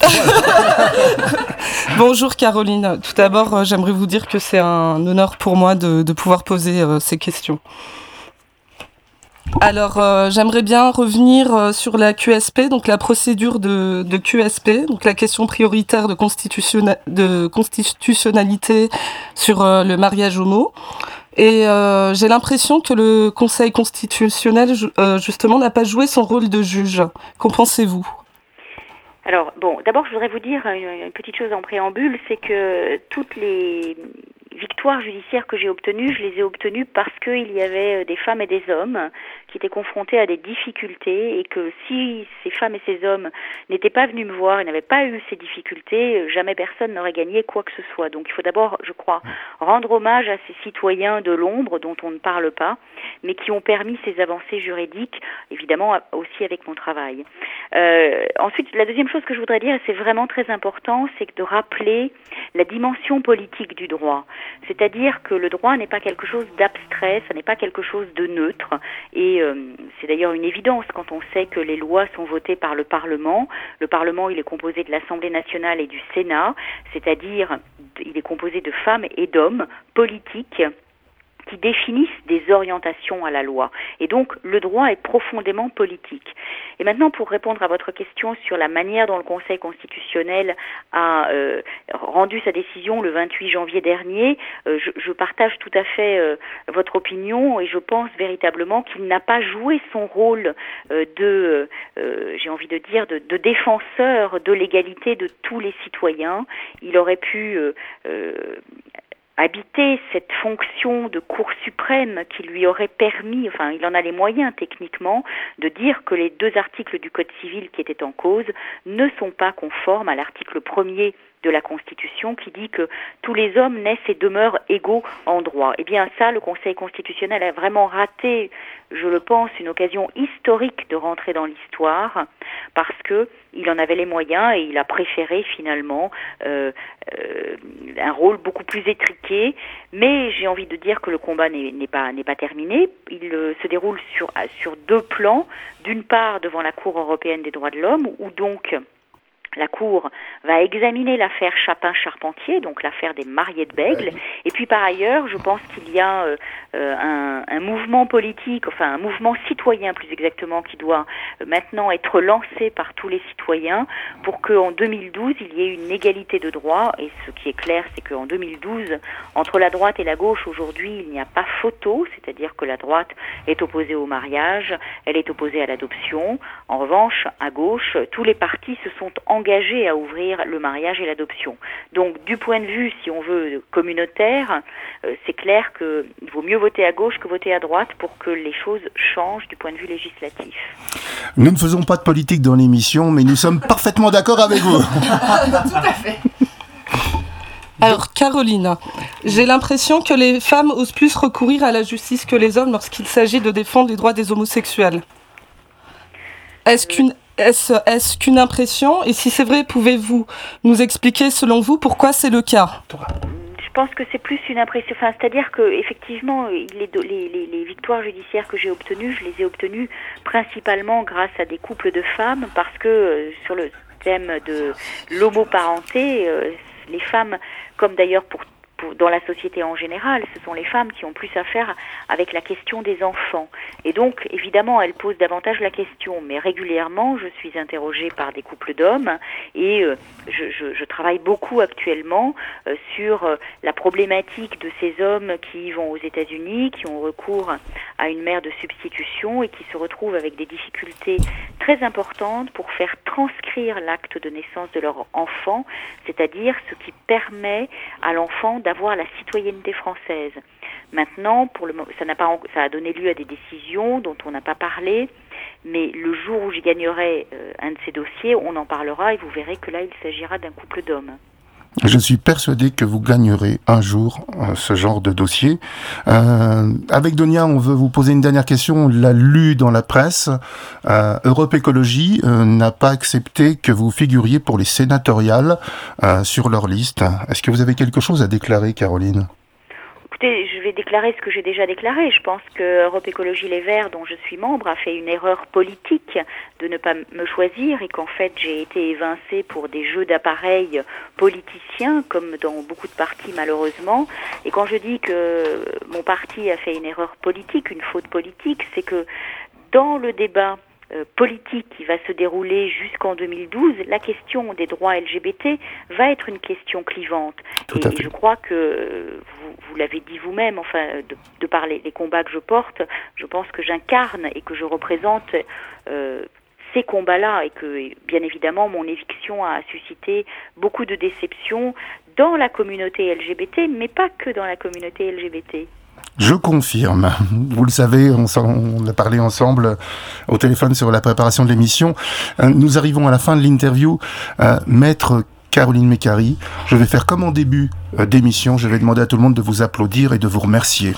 Bonjour Caroline. Tout d'abord, euh, j'aimerais vous dire que c'est un honneur pour moi de, de pouvoir poser euh, ces questions. Alors, euh, j'aimerais bien revenir euh, sur la Q S P, donc la procédure de, de Q S P, donc la question prioritaire de, constitutionna- de constitutionnalité sur euh, le mariage homo. Et euh, j'ai l'impression que le Conseil constitutionnel, euh, justement, n'a pas joué son rôle de juge. Qu'en pensez-vous ? Alors, bon, d'abord, je voudrais vous dire une, une petite chose en préambule, c'est que toutes les victoires judiciaires que j'ai obtenues, je les ai obtenues parce qu'il y avait des femmes et des hommes qui étaient confrontés à des difficultés et que si ces femmes et ces hommes n'étaient pas venus me voir et n'avaient pas eu ces difficultés, jamais personne n'aurait gagné quoi que ce soit. Donc il faut d'abord, je crois, rendre hommage à ces citoyens de l'ombre dont on ne parle pas, mais qui ont permis ces avancées juridiques, évidemment aussi avec mon travail. Euh, ensuite, la deuxième chose que je voudrais dire, et c'est vraiment très important, c'est de rappeler la dimension politique du droit. C'est-à-dire que le droit n'est pas quelque chose d'abstrait, ça n'est pas quelque chose de neutre, et euh, c'est d'ailleurs une évidence quand on sait que les lois sont votées par le Parlement. Le Parlement, il est composé de l'Assemblée nationale et du Sénat, c'est-à-dire il est composé de femmes et d'hommes politiques qui définissent des orientations à la loi. Et donc, le droit est profondément politique. Et maintenant, pour répondre à votre question sur la manière dont le Conseil constitutionnel a euh, rendu sa décision le vingt-huit janvier dernier, euh, je, je partage tout à fait euh, votre opinion et je pense véritablement qu'il n'a pas joué son rôle euh, de, euh, j'ai envie de dire, de, de défenseur de l'égalité de tous les citoyens. Il aurait pu euh, euh, habiter cette fonction de Cour suprême qui lui aurait permis, enfin il en a les moyens techniquement, de dire que les deux articles du Code civil qui étaient en cause ne sont pas conformes à l'article premier de la Constitution qui dit que tous les hommes naissent et demeurent égaux en droit. Eh bien ça, le Conseil constitutionnel a vraiment raté, je le pense, une occasion historique de rentrer dans l'histoire parce que il en avait les moyens et il a préféré finalement euh, euh, un rôle beaucoup plus étriqué. Mais j'ai envie de dire que le combat n'est, n'est pas n'est pas terminé. Il euh, se déroule sur sur deux plans. D'une part, devant la Cour européenne des droits de l'homme, où donc la Cour va examiner l'affaire Chapin-Charpentier, donc l'affaire des mariés de Bègle. Et puis par ailleurs, je pense qu'il y a euh, un, un mouvement politique, enfin un mouvement citoyen plus exactement, qui doit euh, maintenant être lancé par tous les citoyens pour qu'en deux mille douze, il y ait une égalité de droit. Et ce qui est clair, c'est qu'en deux mille douze, entre la droite et la gauche, aujourd'hui, il n'y a pas photo, c'est-à-dire que la droite est opposée au mariage, elle est opposée à l'adoption. En revanche, à gauche, tous les partis se sont engagés engagé à ouvrir le mariage et l'adoption. Donc, du point de vue, si on veut, communautaire, euh, c'est clair qu'il vaut mieux voter à gauche que voter à droite pour que les choses changent du point de vue législatif. Nous ne faisons pas de politique dans l'émission, mais nous sommes parfaitement d'accord avec vous. Tout à fait. Alors, Caroline, j'ai l'impression que les femmes osent plus recourir à la justice que les hommes lorsqu'il s'agit de défendre les droits des homosexuels. Est-ce qu'une Est-ce, est-ce qu'une impression? Et si c'est vrai, pouvez-vous nous expliquer, selon vous, pourquoi c'est le cas? Je pense que c'est plus une impression. Enfin, c'est-à-dire que effectivement, les, les, les, les victoires judiciaires que j'ai obtenues, je les ai obtenues principalement grâce à des couples de femmes, parce que euh, sur le thème de l'homoparenté, euh, les femmes, comme d'ailleurs pour dans la société en général, ce sont les femmes qui ont plus à faire avec la question des enfants. Et donc, évidemment, elles posent davantage la question. Mais régulièrement, je suis interrogée par des couples d'hommes et euh, je, je, je travaille beaucoup actuellement euh, sur euh, la problématique de ces hommes qui vont aux États-Unis, qui ont recours à une mère de substitution et qui se retrouvent avec des difficultés très importantes pour faire transcrire l'acte de naissance de leur enfant, c'est-à-dire ce qui permet à l'enfant d'avoir la citoyenneté française. Maintenant, pour le, ça n'a pas, ça a donné lieu à des décisions dont on n'a pas parlé, mais le jour où j'y gagnerai euh, un de ces dossiers, on en parlera et vous verrez que là, il s'agira d'un couple d'hommes. Je suis persuadé que vous gagnerez un jour euh, ce genre de dossier. Euh, avec Donia, on veut vous poser une dernière question. On l'a lu dans la presse. Euh, Europe Écologie euh, n'a pas accepté que vous figuriez pour les sénatoriales euh, sur leur liste. Est-ce que vous avez quelque chose à déclarer, Caroline ? Écoutez, je vais déclarer ce que j'ai déjà déclaré. Je pense que Europe Écologie Les Verts, dont je suis membre, a fait une erreur politique de ne pas me choisir et qu'en fait j'ai été évincée pour des jeux d'appareils politiciens, comme dans beaucoup de partis malheureusement. Et quand je dis que mon parti a fait une erreur politique, une faute politique, c'est que dans le débat Euh, politique qui va se dérouler jusqu'en deux mille douze, la question des droits L G B T va être une question clivante. Et, et je crois que vous, vous l'avez dit vous-même, enfin, de, de par les, les combats que je porte, je pense que j'incarne et que je représente euh, ces combats-là et que, bien évidemment, mon éviction a suscité beaucoup de déceptions dans la communauté L G B T, mais pas que dans la communauté L G B T. Je confirme. Vous le savez, on, on a parlé ensemble au téléphone sur la préparation de l'émission. Euh, nous arrivons à la fin de l'interview. Euh, Maître Caroline Mécari, je vais faire comme en début euh, d'émission. Je vais demander à tout le monde de vous applaudir et de vous remercier.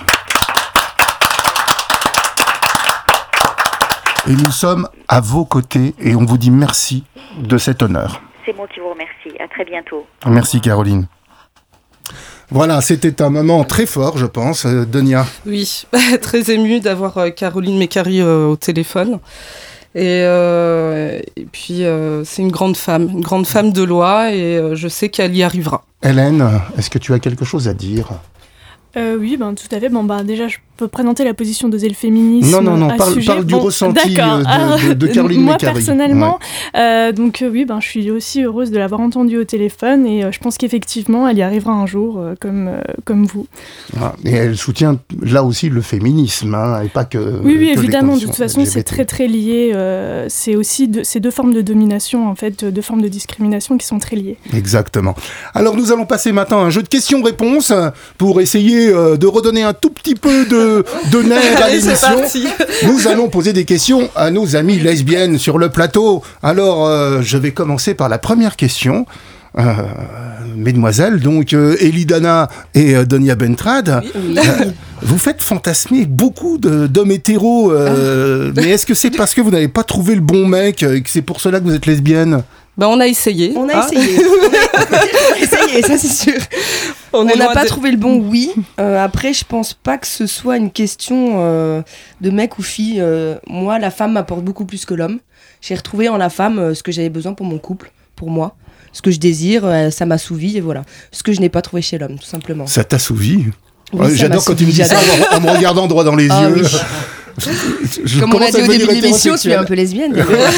Et nous sommes à vos côtés et on vous dit merci de cet honneur. C'est moi qui vous remercie. À très bientôt. Merci Caroline. Voilà, c'était un moment très fort, je pense. Euh, Donia. Oui, très émue d'avoir euh, Caroline Mécari euh, au téléphone. Et, euh, et puis, euh, c'est une grande femme, une grande femme de loi, et euh, je sais qu'elle y arrivera. Hélène, est-ce que tu as quelque chose à dire ? Euh, oui, ben, tout à fait. Bon, bah, déjà, je peux présenter la position de Zèle Féminisme. Non, non, non, à parle, sujet. parle du bon, ressenti de, de, de Caroline Moi, Mécari. personnellement, ouais. euh, donc euh, oui, ben, je suis aussi heureuse de l'avoir entendue au téléphone et euh, je pense qu'effectivement, elle y arrivera un jour, euh, comme, euh, comme vous. Ah, et elle soutient là aussi le féminisme, hein, et pas que. Oui, oui, que évidemment. De toute façon, L G B T. c'est très, très lié. Euh, c'est aussi de, ces deux formes de domination, en fait, deux formes de discrimination qui sont très liées. Exactement. Alors, nous allons passer maintenant à un jeu de questions-réponses pour essayer euh, de redonner un tout petit peu de, de nerfs à l'émission. Nous allons poser des questions à nos amies lesbiennes sur le plateau. Alors, euh, je vais commencer par la première question. Euh, mesdemoiselles, donc euh, Elidana et euh, Donia Bentrad, oui, oui. Euh, vous faites fantasmer beaucoup de, d'hommes hétéros, euh, mais est-ce que c'est parce que vous n'avez pas trouvé le bon mec et que c'est pour cela que vous êtes lesbienne ? Ben, on a essayé. On a hein essayé. on, a, on a essayé, ça c'est sûr. On n'a pas de... trouvé le bon oui. Euh, après, je pense pas que ce soit une question euh, de mec ou fille. Euh, moi, la femme m'apporte beaucoup plus que l'homme. J'ai retrouvé en la femme euh, ce que j'avais besoin pour mon couple, pour moi. Ce que je désire, euh, ça m'assouvit et voilà. Ce que je n'ai pas trouvé chez l'homme, tout simplement. Ça t'assouvit ? Oui, ouais, ça j'adore quand tu me dis ça en, en me regardant droit dans les ah, yeux. Oui. je, je Comme on a dit au début de l'émission, tu es un peu lesbienne.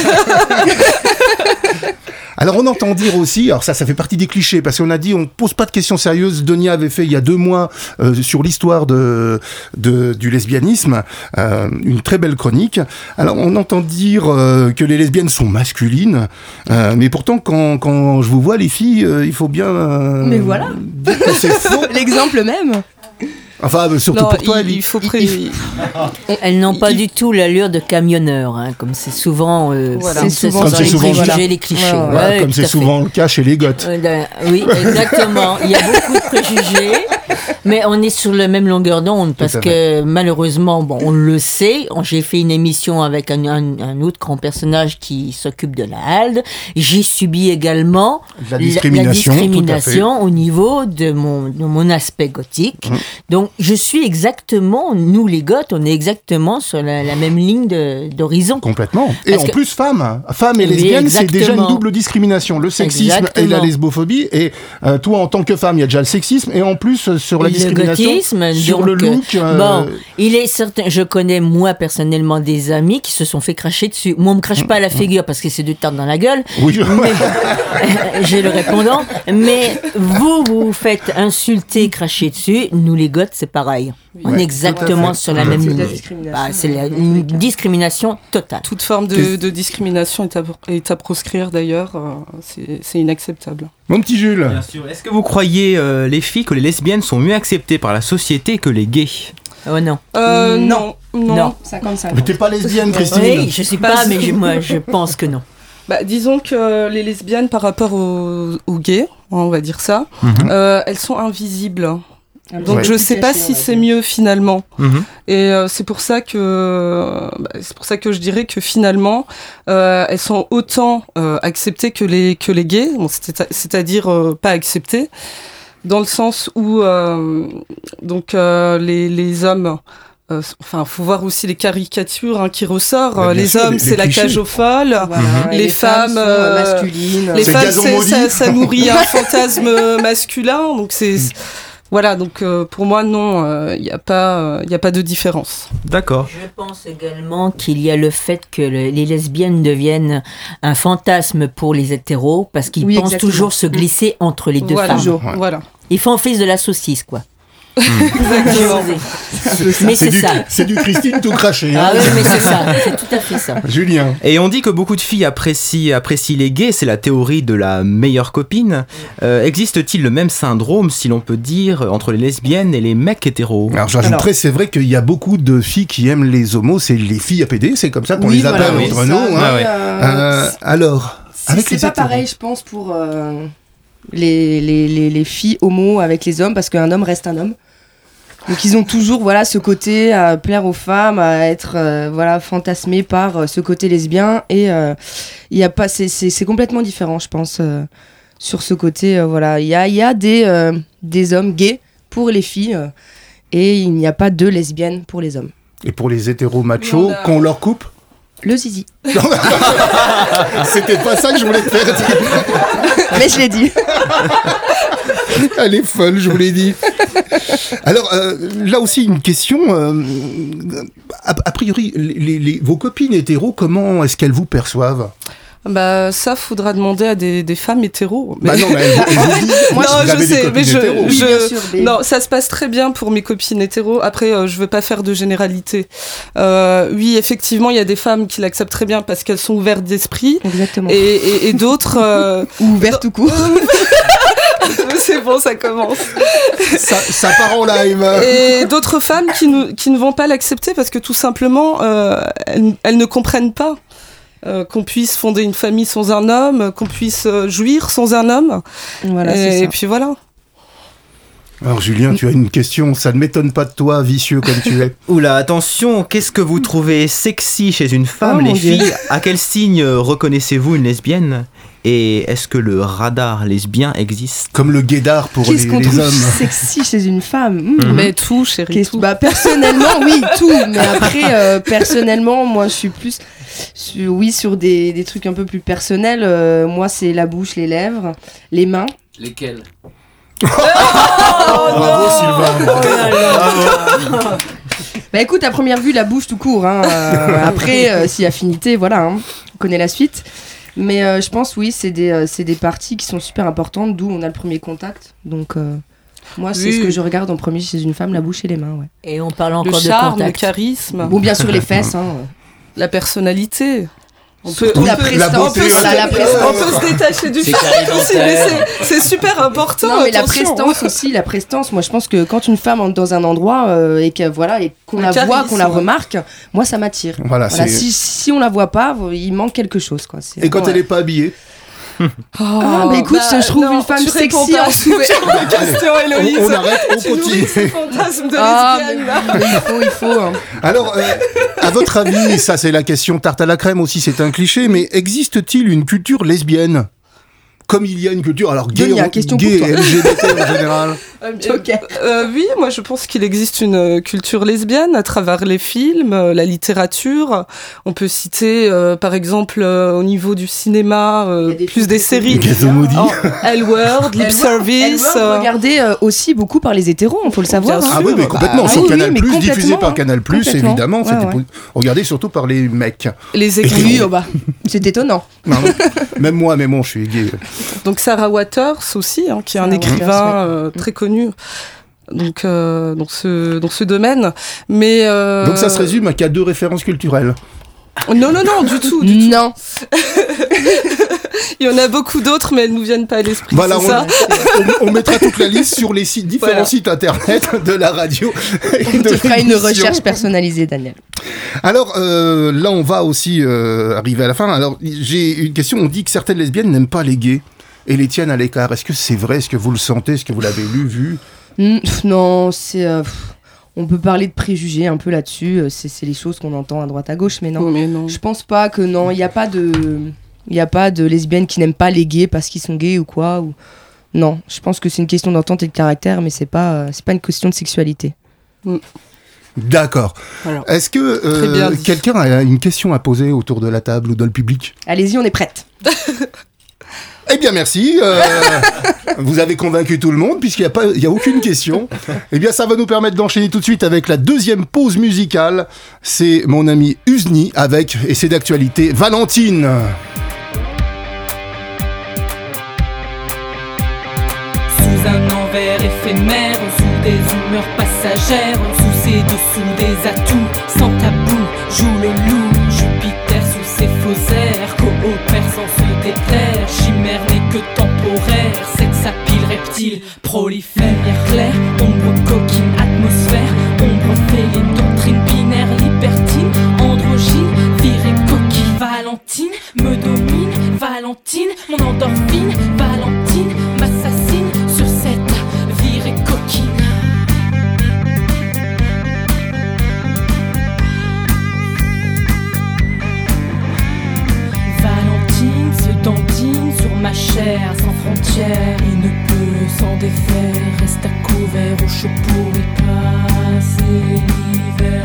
Alors on entend dire aussi, alors ça ça fait partie des clichés, parce qu'on a dit on pose pas de questions sérieuses. Donia avait fait il y a deux mois euh, sur l'histoire de, de du lesbianisme euh, une très belle chronique. Alors on entend dire euh, que les lesbiennes sont masculines, euh, mais pourtant quand, quand je vous vois les filles, euh, il faut bien euh, mais voilà dire que c'est faux. L'exemple même. Enfin, surtout non, pour toi, il, il faut pré... Elles n'ont pas il... du tout l'allure de camionneurs, hein, comme c'est souvent, euh, voilà. c'est souvent comme c'est les souvent préjugés, voilà. les clichés. Ouais, ouais, ouais, comme c'est souvent le cas chez les goths. Euh, oui, exactement. Il y a beaucoup de préjugés, mais on est sur la même longueur d'onde parce que malheureusement, bon, on le sait. J'ai fait une émission avec un, un, un autre grand personnage qui s'occupe de la Halde. J'ai subi également la discrimination, la, la discrimination au niveau de mon, de mon aspect gothique. Mmh. Donc, je suis exactement, nous les goths, on est exactement sur la, la même ligne de, d'horizon. Complètement. Et parce en que... plus, femme, femme et oui, lesbienne, exactement. c'est déjà une double discrimination. Le sexisme exactement. Et la lesbophobie. Et euh, toi, en tant que femme, il y a déjà le sexisme. Et en plus, euh, sur la le discrimination, gothisme, sur donc, le look. Euh... Bon, il est certain, je connais moi personnellement des amis qui se sont fait cracher dessus. Moi, on me crache pas à la figure parce que c'est deux tartes dans la gueule. Oui. Mais, j'ai le répondant. Mais vous, vous faites insulter, cracher dessus. Nous, les goths, c'est pareil. Oui, on est exactement sur la même ligne. Bah, c'est la, une discrimination totale. Toute forme de, de discrimination est à, est à proscrire d'ailleurs. Euh, c'est, c'est inacceptable. Mon petit Jules. Bien sûr. Est-ce que vous croyez, euh, les filles, que les lesbiennes sont mieux acceptées par la société que les gays ? Oh non. Euh, non. Non. Non. cinquante-cinquante. Mais t'es pas lesbienne, Christine ? Oui, je suis pas, mais je, moi, je pense que non. Bah, disons que les lesbiennes, par rapport aux, aux gays, on va dire ça, mm-hmm. euh, elles sont invisibles. Donc ouais. je sais pas si c'est mieux finalement. Mmh. Et euh, c'est pour ça que bah, c'est pour ça que je dirais que finalement euh, elles sont autant euh, acceptées que les que les gays, bon, c'est, c'est-à-dire euh, pas acceptées dans le sens où euh, donc euh, les les hommes Euh, enfin, faut voir aussi les caricatures hein, qui ressortent. Ouais, les sûr, hommes, les, c'est les la cage aux folles. Voilà, mm-hmm. les, les femmes, femmes euh, masculines. Les c'est femmes, c'est, ça, ça nourrit un fantasme masculin. Donc c'est mm. voilà. Donc euh, pour moi, non, il euh, n'y a pas, il euh, y a pas de différence. D'accord. Je pense également qu'il y a le fait que le, les lesbiennes deviennent un fantasme pour les hétéros parce qu'ils oui, pensent exactement. toujours se glisser entre les deux voilà, femmes. ouais. Voilà. Ils font office de la saucisse, quoi. Exactement. Mais c'est du, ça. C'est du Christine tout craché. Ah hein. oui, mais c'est ça, c'est tout à fait ça. Julien. Et on dit que beaucoup de filles apprécient, apprécient les gays, c'est la théorie de la meilleure copine. Euh, existe-t-il le même syndrome, si l'on peut dire, entre les lesbiennes et les mecs hétéros? Alors j'ajouterais, c'est vrai qu'il y a beaucoup de filles qui aiment les homos, c'est les filles A P D, c'est comme ça qu'on Oui, les voilà, appelle oui, entre ça, nous. mais, hein. euh, Euh, alors, C'est, avec c'est les pas hétéros. pareil, je pense, pour euh, les, les, les, les filles homo avec les hommes, parce qu'un homme reste un homme. Donc ils ont toujours voilà ce côté à plaire aux femmes, à être euh, voilà fantasmés par euh, ce côté lesbien, et euh, il y a pas c'est, c'est, c'est complètement différent, je pense, euh, sur ce côté euh, voilà il y a il y a des euh, des hommes gays pour les filles euh, et il n'y a pas de lesbiennes pour les hommes. Et pour les hétéros machos, qu'on leur coupe? Le zizi. C'était pas ça que je voulais te faire dire. Mais je l'ai dit. Elle est folle, je vous l'ai dit. Alors, euh, là aussi, une question. Euh, a, a priori, les, les, vos copines hétéros, comment est-ce qu'elles vous perçoivent? Bah ça, faudra demander à des, des femmes hétéros. Bah non, mais elles, elles vous disent, Moi, si non, vous je avez des sais, copines mais je, hétéros. je- Oui, bien sûr, mais- non, ça se passe très bien pour mes copines hétéros. Après, euh, je veux pas faire de généralité. Euh, oui, effectivement, il y a des femmes qui l'acceptent très bien parce qu'elles sont ouvertes d'esprit. Exactement. Et, et, et d'autres euh, Ou ouvertes tout court. c'est bon, ça commence. Ça, ça part en live. Et d'autres femmes qui ne, qui ne vont pas l'accepter parce que tout simplement, euh, elles, elles ne comprennent pas. Euh, qu'on puisse fonder une famille sans un homme, qu'on puisse euh, jouir sans un homme. Voilà, et, c'est ça. et puis voilà. Alors Julien, tu as une question, ça ne m'étonne pas de toi, vicieux comme tu es. Oula, attention, qu'est-ce que vous trouvez sexy chez une femme, Oh, les mon Dieu. filles? À quel signe reconnaissez-vous une lesbienne? Et est-ce que le radar lesbien existe? Comme le guédard pour Qu'est-ce les, qu'on les trouve hommes. sexy chez une femme? Mmh. Mhm. Mais tout, chérie, Qu'est-ce- tout. Bah, personnellement, oui, tout. Mais après, euh, personnellement, moi, je suis plus. sur- oui, sur des, des trucs un peu plus personnels. Euh, moi, c'est la bouche, les lèvres, les mains. Lesquels? Bravo Sylvain. Bah écoute, à première vue, la bouche tout court. Hein. Euh, après, euh, si affinité, voilà, hein. On connaît la suite. Mais euh, je pense, oui, c'est des, euh, c'est des parties qui sont super importantes, d'où on a le premier contact. Donc, euh, moi, c'est Oui. ce que je regarde en premier chez une femme, la bouche et les mains. Ouais. Et on parle Le encore de charme, le contact. charisme, Bon, bien sûr, les fesses. Hein. la personnalité. On peut, Surtout on la peut- prestance. on peut se- La- la prestance. on peut se détacher du C'est charme carré aussi, mais dentaire. c'est- c'est super important. Non, mais la attention. prestance aussi, la prestance. Moi, je pense que quand une femme entre dans un endroit euh, et que voilà et qu'on Le la voit, charisme. qu'on la remarque, moi, ça m'attire. Voilà, Voilà, c'est... si, si on la voit pas, il manque quelque chose, quoi. C'est- Et quand ouais. elle est pas habillée? Ah, bah écoute, je trouve une femme tu réponds sexy pas en sous. à la question, Héloïse. On, on arrête, on Tu nourris continue. ce fantasme de Ah, lesbienne, mais, là. mais il faut, il faut. hein. Alors, euh, à votre avis, ça c'est la question tarte à la crème aussi, c'est un cliché, mais existe-t-il une culture lesbienne? Comme il y a une culture, alors gay, Denis, en- question gay pour et toi. L G B T en général. Euh, Ok. euh, oui, moi je pense qu'il existe une euh, culture lesbienne à travers les films, euh, la littérature. On peut citer euh, par exemple euh, au niveau du cinéma euh, Il y a des plus films des très séries. connus. Gazon maudit. Oh, L-Word, Lip L-Word, Service. L-Word, euh, regardez euh, aussi beaucoup par les hétéros, il faut le savoir. Bien hein. Ah oui, mais complètement, Bah, sur oui, Canal+, oui, mais diffusé complètement, par hein. Canal+, Complètement. évidemment, Ouais, c'était ouais. pour- regardé surtout par les mecs. les Et- Oui, écrits. oh bah, c'est étonnant. Non, non. Même moi, mais bon, je suis gay. Donc Sarah Waters aussi, hein, qui est un Sarah écrivain Waters, ouais. euh, très connu. Donc, euh, dans, ce, dans ce domaine. Mais, euh, Donc ça se résume à qu'il y a deux références culturelles. Non, non, non, du tout. Du tout. Non. Il y en a beaucoup d'autres, mais elles nous viennent pas à l'esprit. Voilà, c'est on, ça on- on mettra toute la liste sur les sites, différents Voilà. sites internet de la radio. et de Tu feras une l'émission. recherche personnalisée, Daniel. Alors euh, là, on va aussi euh, arriver à la fin. Alors j'ai une question. On dit que certaines lesbiennes n'aiment pas les gays et les tiennent à l'écart. Est-ce que c'est vrai? Est-ce que vous le sentez? Est-ce que vous l'avez lu, vu? Mm, pff, Non, c'est. euh, pff, on peut parler de préjugés un peu là-dessus. euh, C'est c'est les choses qu'on entend à droite à gauche, mais non. Non, mais non. Je pense pas que non. Il n'y a pas de. Il n'y a pas de lesbiennes qui n'aiment pas les gays parce qu'ils sont gays ou quoi. Ou... Non, je pense que c'est une question d'entente et de caractère, mais c'est pas, euh, c'est pas une question de sexualité. D'accord. Voilà. Est-ce que Très bien euh, dit. quelqu'un a une question à poser autour de la table ou dans le public? Allez-y, on est prête. Eh bien, merci. euh, vous avez convaincu tout le monde puisqu'il n'y a, pas- il y a aucune question. Eh bien, ça va nous permettre d'enchaîner tout de suite avec la deuxième pause musicale. C'est mon ami Uzni avec, et c'est d'actualité, Valentine. Sous un envers éphémère, sous des humeurs passagères, sous ses dessous des atouts, sans tabou, joue le loup. Jupiter sous ses faux airs, coopère sans se déplaire. Chimère n'est que temporaire, sexe à pile reptile, prolifère. Lumière claire, ombre coquine, atmosphère, ombre féline, doctrine binaire, libertine, androgyne, virée coquille. Valentine me domine, Valentine, mon endorphine, Valentine m'assassine sur cette virée coquine. Valentine se dandine sur ma chair sans frontières et ne peut s'en défaire. Reste à couvert au chaud pour y passer l'hiver.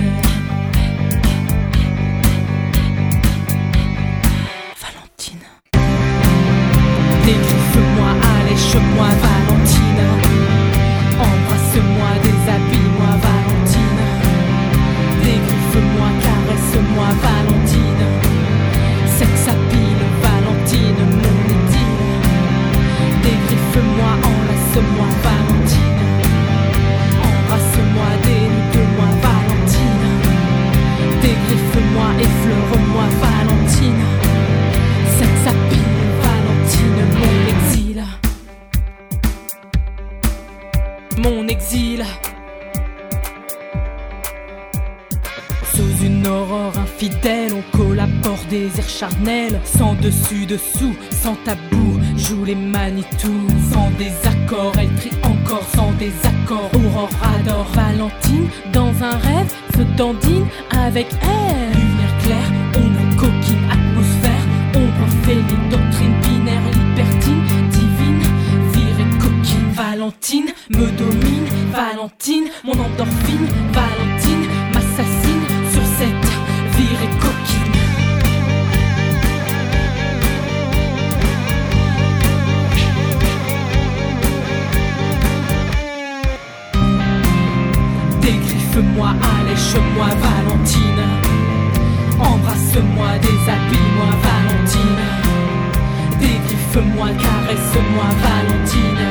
Valentine. Dégriffe-moi, allèche-moi, Valentine. Embrasse-moi, déshabille-moi, Valentine. Dégriffe-moi, caresse-moi, Valentine. Sexe à pile, Valentine, mon idylle. Dégriffe-moi, enlace-moi, Valentine. Embrasse-moi, dénude-moi, Valentine. Dégriffe-moi, effleure-moi, Valentine. Sexe à pile, Valentine, mon exil. Mon exil. Sous une aurore infidèle, on collabore des airs charnels. Sans dessus dessous, sans tabou, joue les Manitou. Sans désaccord, elle crie encore sans désaccord. Aurore adore Valentine, dans un rêve, se dandine avec elle. Lumière claire, ombre coquine, atmosphère, ombre féline, doctrine binaire, libertine, divine, virée coquine. Valentine me domine, Valentine, mon endorphine, Valentine m'assassine sur cette virée coquine. Dégriffe-moi, allèche-moi, Valentine. Embrasse-moi, déshabille-moi, Valentine. Dégriffe-moi, caresse-moi, Valentine.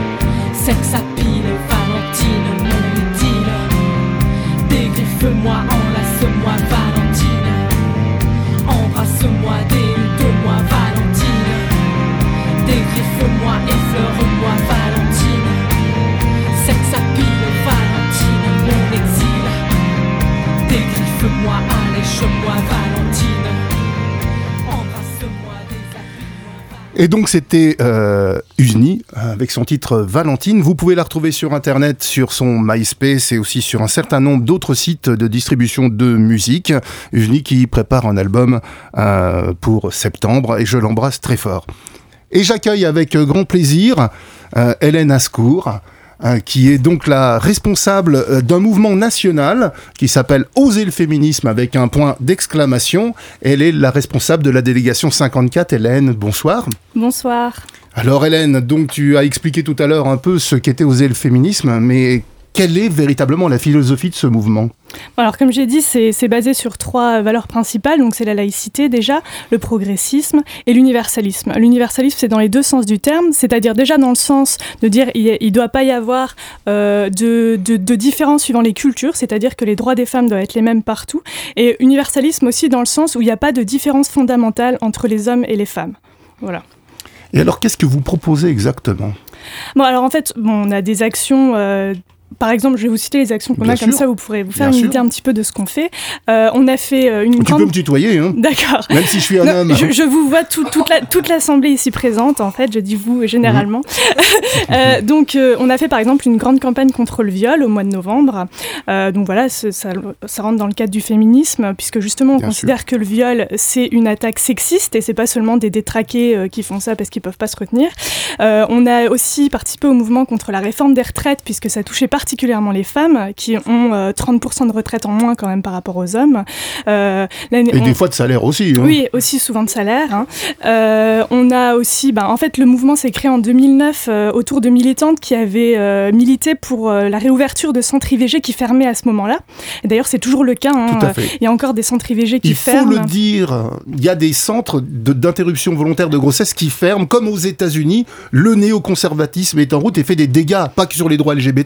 Sexe à pile, Valentine, mon idylle. Dégriffe-moi, enlace-moi, Valentine. Embrasse-moi, dénude-moi, Valentine. Dégriffe-moi, effleure-moi, Valentine. Sexe à pile, Valentine, mon exil. Dégriffe-moi, allèche-moi, Valentine. Embrasse-moi, déshabille-moi. Et donc c'était euh, Usni avec son titre Valentine. Vous pouvez la retrouver sur internet, sur son MySpace et aussi sur un certain nombre d'autres sites de distribution de musique. Usni qui prépare un album euh, pour septembre et je l'embrasse très fort. Et j'accueille avec grand plaisir euh, Hélène Ascour, euh, qui est donc la responsable euh, d'un mouvement national qui s'appelle Oser le féminisme avec un point d'exclamation. Elle est la responsable de la délégation cinquante-quatre. Hélène, bonsoir. Bonsoir. Alors Hélène, donc tu as expliqué tout à l'heure un peu ce qu'était Oser le féminisme, mais quelle est véritablement la philosophie de ce mouvement ? Alors comme j'ai dit, c'est, c'est basé sur trois valeurs principales, donc c'est la laïcité déjà, le progressisme et l'universalisme. L'universalisme, c'est dans les deux sens du terme, c'est-à-dire déjà dans le sens de dire il ne doit pas y avoir euh, de, de, de différence suivant les cultures, c'est-à-dire que les droits des femmes doivent être les mêmes partout, et universalisme aussi dans le sens où il n'y a pas de différence fondamentale entre les hommes et les femmes. Voilà. Et alors, qu'est-ce que vous proposez exactement ? Bon, alors en fait, bon, on a des actions... Euh, Par exemple, je vais vous citer les actions qu'on Bien a, sûr. comme ça vous pourrez vous faire Bien une sûr. idée un petit peu de ce qu'on fait. Euh, on a fait euh, une Tu grande... peux me tutoyer, hein ? D'accord. Même si je suis un Non, homme. Je, je vous vois tout, toute, la, toute l'assemblée ici présente, en fait, je dis vous généralement. Mmh. euh, donc, euh, on a fait par exemple une grande campagne contre le viol au mois de novembre. Euh, donc voilà, ça, ça, ça rentre dans le cadre du féminisme, puisque justement on Bien considère sûr. que le viol c'est une attaque sexiste et c'est pas seulement des détraqués euh, qui font ça parce qu'ils peuvent pas se retenir. Euh, on a aussi participé au mouvement contre la réforme des retraites, puisque ça touchait particulièrement les femmes qui ont euh, trente pour cent de retraite en moins quand même par rapport aux hommes. Euh, Et on... des fois de salaire aussi. Hein. Oui, aussi souvent de salaire. Hein. Euh, on a aussi, ben, en fait, le mouvement s'est créé en deux mille neuf euh, autour de militantes qui avaient euh, milité pour euh, la réouverture de centres I V G qui fermaient à ce moment-là. Et d'ailleurs, c'est toujours le cas. Hein. Tout à fait. Il y a encore des centres I V G qui Il ferment. faut le dire, il y a des centres de, d'interruption volontaire de grossesse qui ferment, comme aux États-Unis. Le néoconservatisme est en route et fait des dégâts, pas que sur les droits L G B T, mais aussi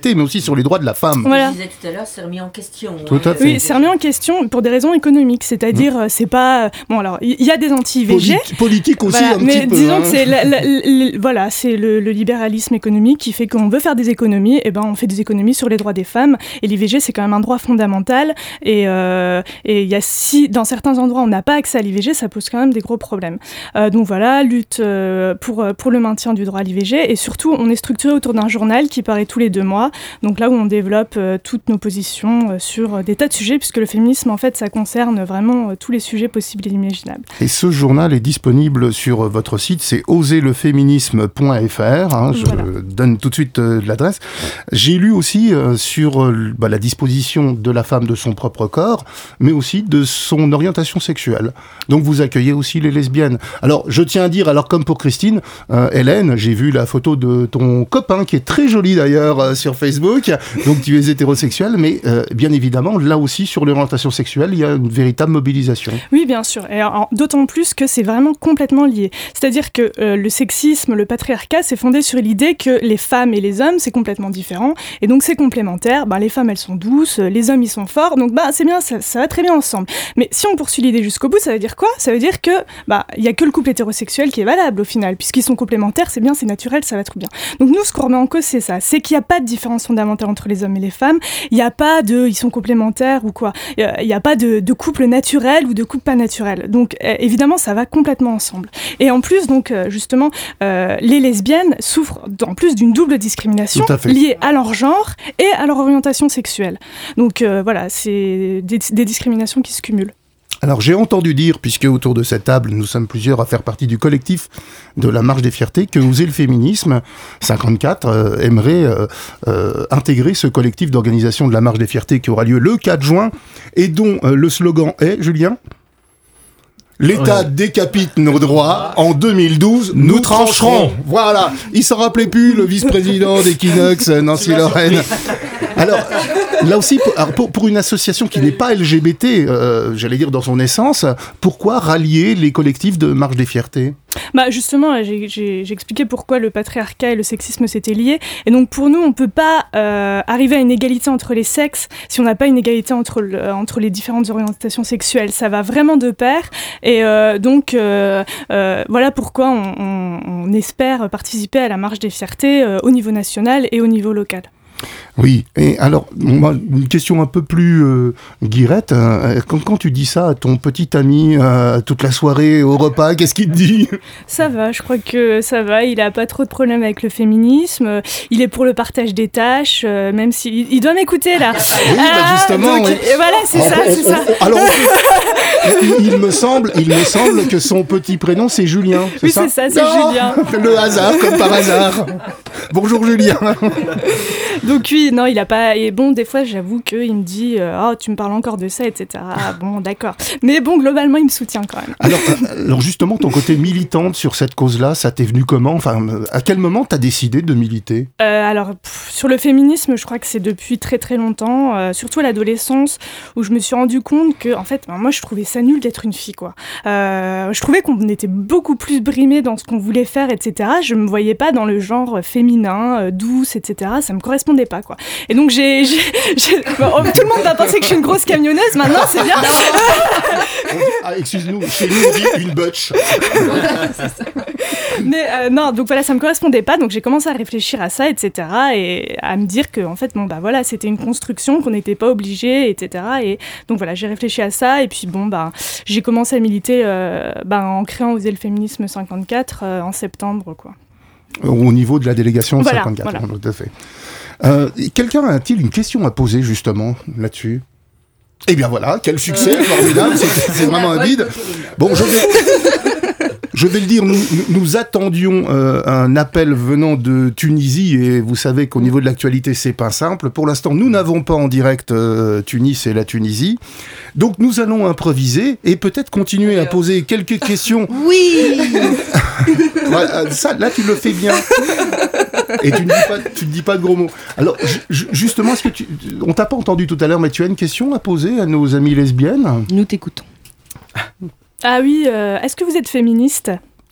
sur les droits de la femme. Voilà. Je disais tout à l'heure, c'est remis en question. Tout à fait. Oui, c'est remis en question pour des raisons économiques, c'est-à-dire mmh. c'est pas bon alors il y, y a des anti-I V G, Poli- politique aussi voilà, un mais petit peu. disons hein. que c'est la, la, la, voilà c'est le, le libéralisme économique qui fait qu'on veut faire des économies, et ben on fait des économies sur les droits des femmes, et l'I V G c'est quand même un droit fondamental, et euh, et il y a si dans certains endroits on n'a pas accès à l'I V G, ça pose quand même des gros problèmes. Euh, donc voilà, lutte euh, pour pour le maintien du droit à l'I V G, et surtout on est structuré autour d'un journal qui paraît tous les deux mois, donc là où on développe euh, toutes nos positions euh, sur euh, des tas de sujets, puisque le féminisme en fait ça concerne vraiment euh, tous les sujets possibles et imaginables. Et ce journal est disponible sur votre site, c'est oser le féminisme point f r, hein, je voilà. donne tout de suite euh, l'adresse. J'ai lu aussi euh, sur euh, bah, la disposition de la femme de son propre corps, mais aussi de son orientation sexuelle. Donc vous accueillez aussi les lesbiennes. Alors je tiens à dire, alors comme pour Christine, euh, Hélène, j'ai vu la photo de ton copain qui est très joli d'ailleurs euh, sur Facebook, donc tu es hétérosexuel, mais euh, bien évidemment là aussi sur l'orientation sexuelle il y a une véritable mobilisation. Oui bien sûr, et alors, d'autant plus que c'est vraiment complètement lié. C'est-à-dire que euh, le sexisme, le patriarcat, c'est fondé sur l'idée que les femmes et les hommes c'est complètement différent, et donc c'est complémentaire. Ben, les femmes elles sont douces, les hommes ils sont forts, donc bah, c'est bien, ça, ça va très bien ensemble. Mais si on poursuit l'idée jusqu'au bout, ça veut dire quoi ? Ça veut dire que bah il y a que le couple hétérosexuel qui est valable au final, puisqu'ils sont complémentaires, c'est bien, c'est naturel, ça va trop bien. Donc nous ce qu'on remet en cause c'est ça, c'est qu'il n'y a pas de différence fondamentale entre les hommes et les femmes, il n'y a pas de ils sont complémentaires ou quoi, il n'y a pas de, de couple naturel ou de couple pas naturel. Donc euh, évidemment ça va complètement ensemble. Et en plus donc euh, justement euh, les lesbiennes souffrent en plus d'une double discrimination à liée à leur genre et à leur orientation sexuelle. Donc euh, voilà, c'est des, des discriminations qui se cumulent. Alors j'ai entendu dire, puisque autour de cette table nous sommes plusieurs à faire partie du collectif de la Marche des Fiertés, que Oser le Féminisme cinquante-quatre euh, aimerait euh, euh, intégrer ce collectif d'organisation de la Marche des Fiertés qui aura lieu le quatre juin et dont euh, le slogan est, Julien ? L'État ouais. décapite nos droits. En deux mille douze, nous, nous trancherons. trancherons. Voilà. Il s'en rappelait plus, le vice-président d'Equinox, Nancy Lorraine. Alors, là aussi, pour, alors pour, pour une association qui n'est pas L G B T, euh, j'allais dire dans son essence, pourquoi rallier les collectifs de Marche des Fiertés ? Bah justement, j'ai, j'ai, j'ai expliqué pourquoi le patriarcat et le sexisme s'étaient liés. Et donc pour nous, on ne peut pas euh, arriver à une égalité entre les sexes si on n'a pas une égalité entre, le, entre les différentes orientations sexuelles. Ça va vraiment de pair. Et euh, donc euh, euh, voilà pourquoi on, on, on espère participer à la Marche des Fiertés euh, au niveau national et au niveau local. Oui, et alors, moi, une question un peu plus euh, guirette, euh, quand, quand tu dis ça à ton petit ami euh, toute la soirée au repas, qu'est-ce qu'il te dit ? Ça va, je crois que ça va, il a pas trop de problèmes avec le féminisme, euh, il est pour le partage des tâches, euh, même s'il il doit m'écouter là. Oui, bah justement, donc, oui. Et voilà, c'est on, ça, on, c'est on, ça. On, alors, il, il, me semble, il me semble que son petit prénom, c'est Julien, c'est oui, ça ? Oui, c'est ça, c'est non, Julien. Le hasard, comme par hasard. Bonjour Julien. Donc oui, non, il a pas. Et bon, des fois, j'avoue qu'il me dit, euh, oh, tu me parles encore de ça, et cetera. Ah, bon, d'accord. Mais bon, globalement, il me soutient quand même. Alors, alors justement, ton côté militante sur cette cause-là, ça t'est venu comment ? Enfin, à quel moment t'as décidé de militer ? euh, Alors, pff, sur le féminisme, je crois que c'est depuis très très longtemps, euh, surtout à l'adolescence, où je me suis rendu compte que, en fait, ben, moi, je trouvais ça nul d'être une fille, quoi. Euh, je trouvais qu'on était beaucoup plus brimés dans ce qu'on voulait faire, et cetera. Je me voyais pas dans le genre féminin, euh, douce, et cetera. Ça me correspondait pas, quoi. Et donc j'ai, j'ai, j'ai... Bon, tout le monde va penser que je suis une grosse camionneuse maintenant, c'est bien. Ah, excuse-nous, chez nous on dit une butch. Mais euh, non, donc voilà, ça me correspondait pas, donc j'ai commencé à réfléchir à ça, et cetera. Et à me dire que en fait, bon bah voilà, c'était une construction, qu'on n'était pas obligé, et cetera. Et donc voilà, j'ai réfléchi à ça, et puis bon bah j'ai commencé à militer euh, bah, en créant Oser le Féminisme cinquante-quatre euh, en septembre, quoi. Au niveau de la délégation de voilà, cinquante-quatre, voilà. tout à fait. Euh, quelqu'un a-t-il une question à poser justement là-dessus ? Eh bien voilà, quel succès, euh... formidable, c'est, c'est vraiment un bide. Bon, je vais, je vais le dire, nous, nous attendions euh, un appel venant de Tunisie, et vous savez qu'au niveau de l'actualité, c'est pas simple. Pour l'instant, nous n'avons pas en direct euh, Tunis et la Tunisie. Donc nous allons improviser et peut-être continuer à poser quelques questions. Oui. Ouais, ça, là, tu le fais bien. Et tu ne dis pas, tu ne dis pas de gros mots. Alors, ju- justement, est-ce que tu, on t'a pas entendu tout à l'heure, mais tu as une question à poser à nos amies lesbiennes ? Nous t'écoutons. Ah oui, euh, est-ce que vous êtes féministe ?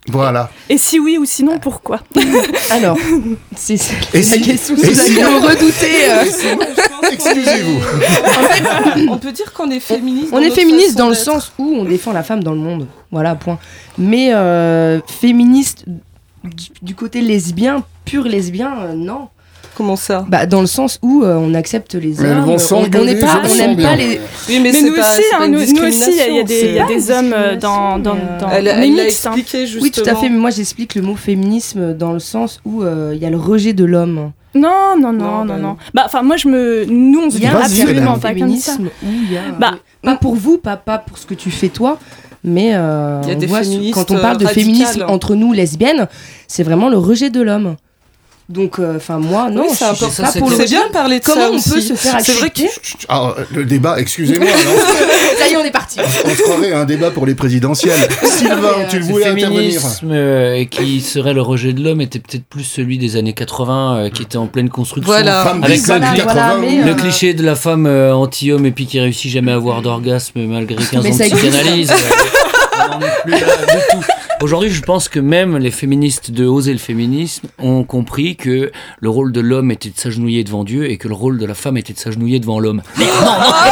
Voilà. Et si oui ou sinon, pourquoi? Alors, c'est, c'est Et la si- question et sous si- laquelle vous redoutez. euh, Excusez-vous. En fait, on peut dire qu'on est féministe. On dans est notre féministe façon dans le d'être. sens où on défend la femme dans le monde. Voilà, point. Mais euh, féministe du, du côté lesbien, pur lesbien, euh, non. Comment ça? Bah, dans le sens où euh, on accepte les Mais elles hommes. vont on- on s'engueuler, n'est pas, je le on sens n'aime bien. pas les. Oui, mais, Mais c'est nous pas, aussi, c'est pas hein, une nous, nous aussi, il y a- il y a des, il y a C'est des pas hommes une euh, dans, dans, discrimination, dans Elle, les elle l'a mixtes, hein. expliqué justement. Oui, tout à fait. Mais moi, j'explique le mot féminisme dans le sens où euh, il y a le rejet de l'homme. Non, non, non, Non, non, bah non. non. Bah, enfin, moi, je me, nous, on se Il dit y a un Vas-y, absolument madame. pas comme ça. féminisme où il y a. Bah, pas pour vous, pas, pas pour ce que tu fais toi, mais euh, Il y a on des voit, féministes, quand on parle de euh, radicales. féminisme entre nous lesbiennes, c'est vraiment le rejet de l'homme. Donc, enfin, moi, non, Oui, je c'est suis important. pas c'est pour le C'est rejet. bien de parler de Comment ça on aussi. peut se faire C'est vrai que accepter Ah, le débat, excusez-moi. là, Ça y est, on est parti. on, se croirait à un débat pour les présidentielles. Sylvain, tu le Ce voulais intervenir. féminisme euh, et qui serait le rejet de l'homme était peut-être plus celui des années quatre-vingts euh, qui était en pleine construction. Voilà. Femme Avec des le, années cli- voilà, quatre-vingts. mais, le euh, cliché de la femme euh, anti-homme et puis qui réussit jamais à avoir d'orgasme malgré quinze Mais ans de ça existe. psychanalyse. euh, on n'en est plus là du tout. Aujourd'hui, je pense que même les féministes de Oser le féminisme ont compris que le rôle de l'homme était de s'agenouiller devant Dieu et que le rôle de la femme était de s'agenouiller devant l'homme. Mais non,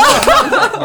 non,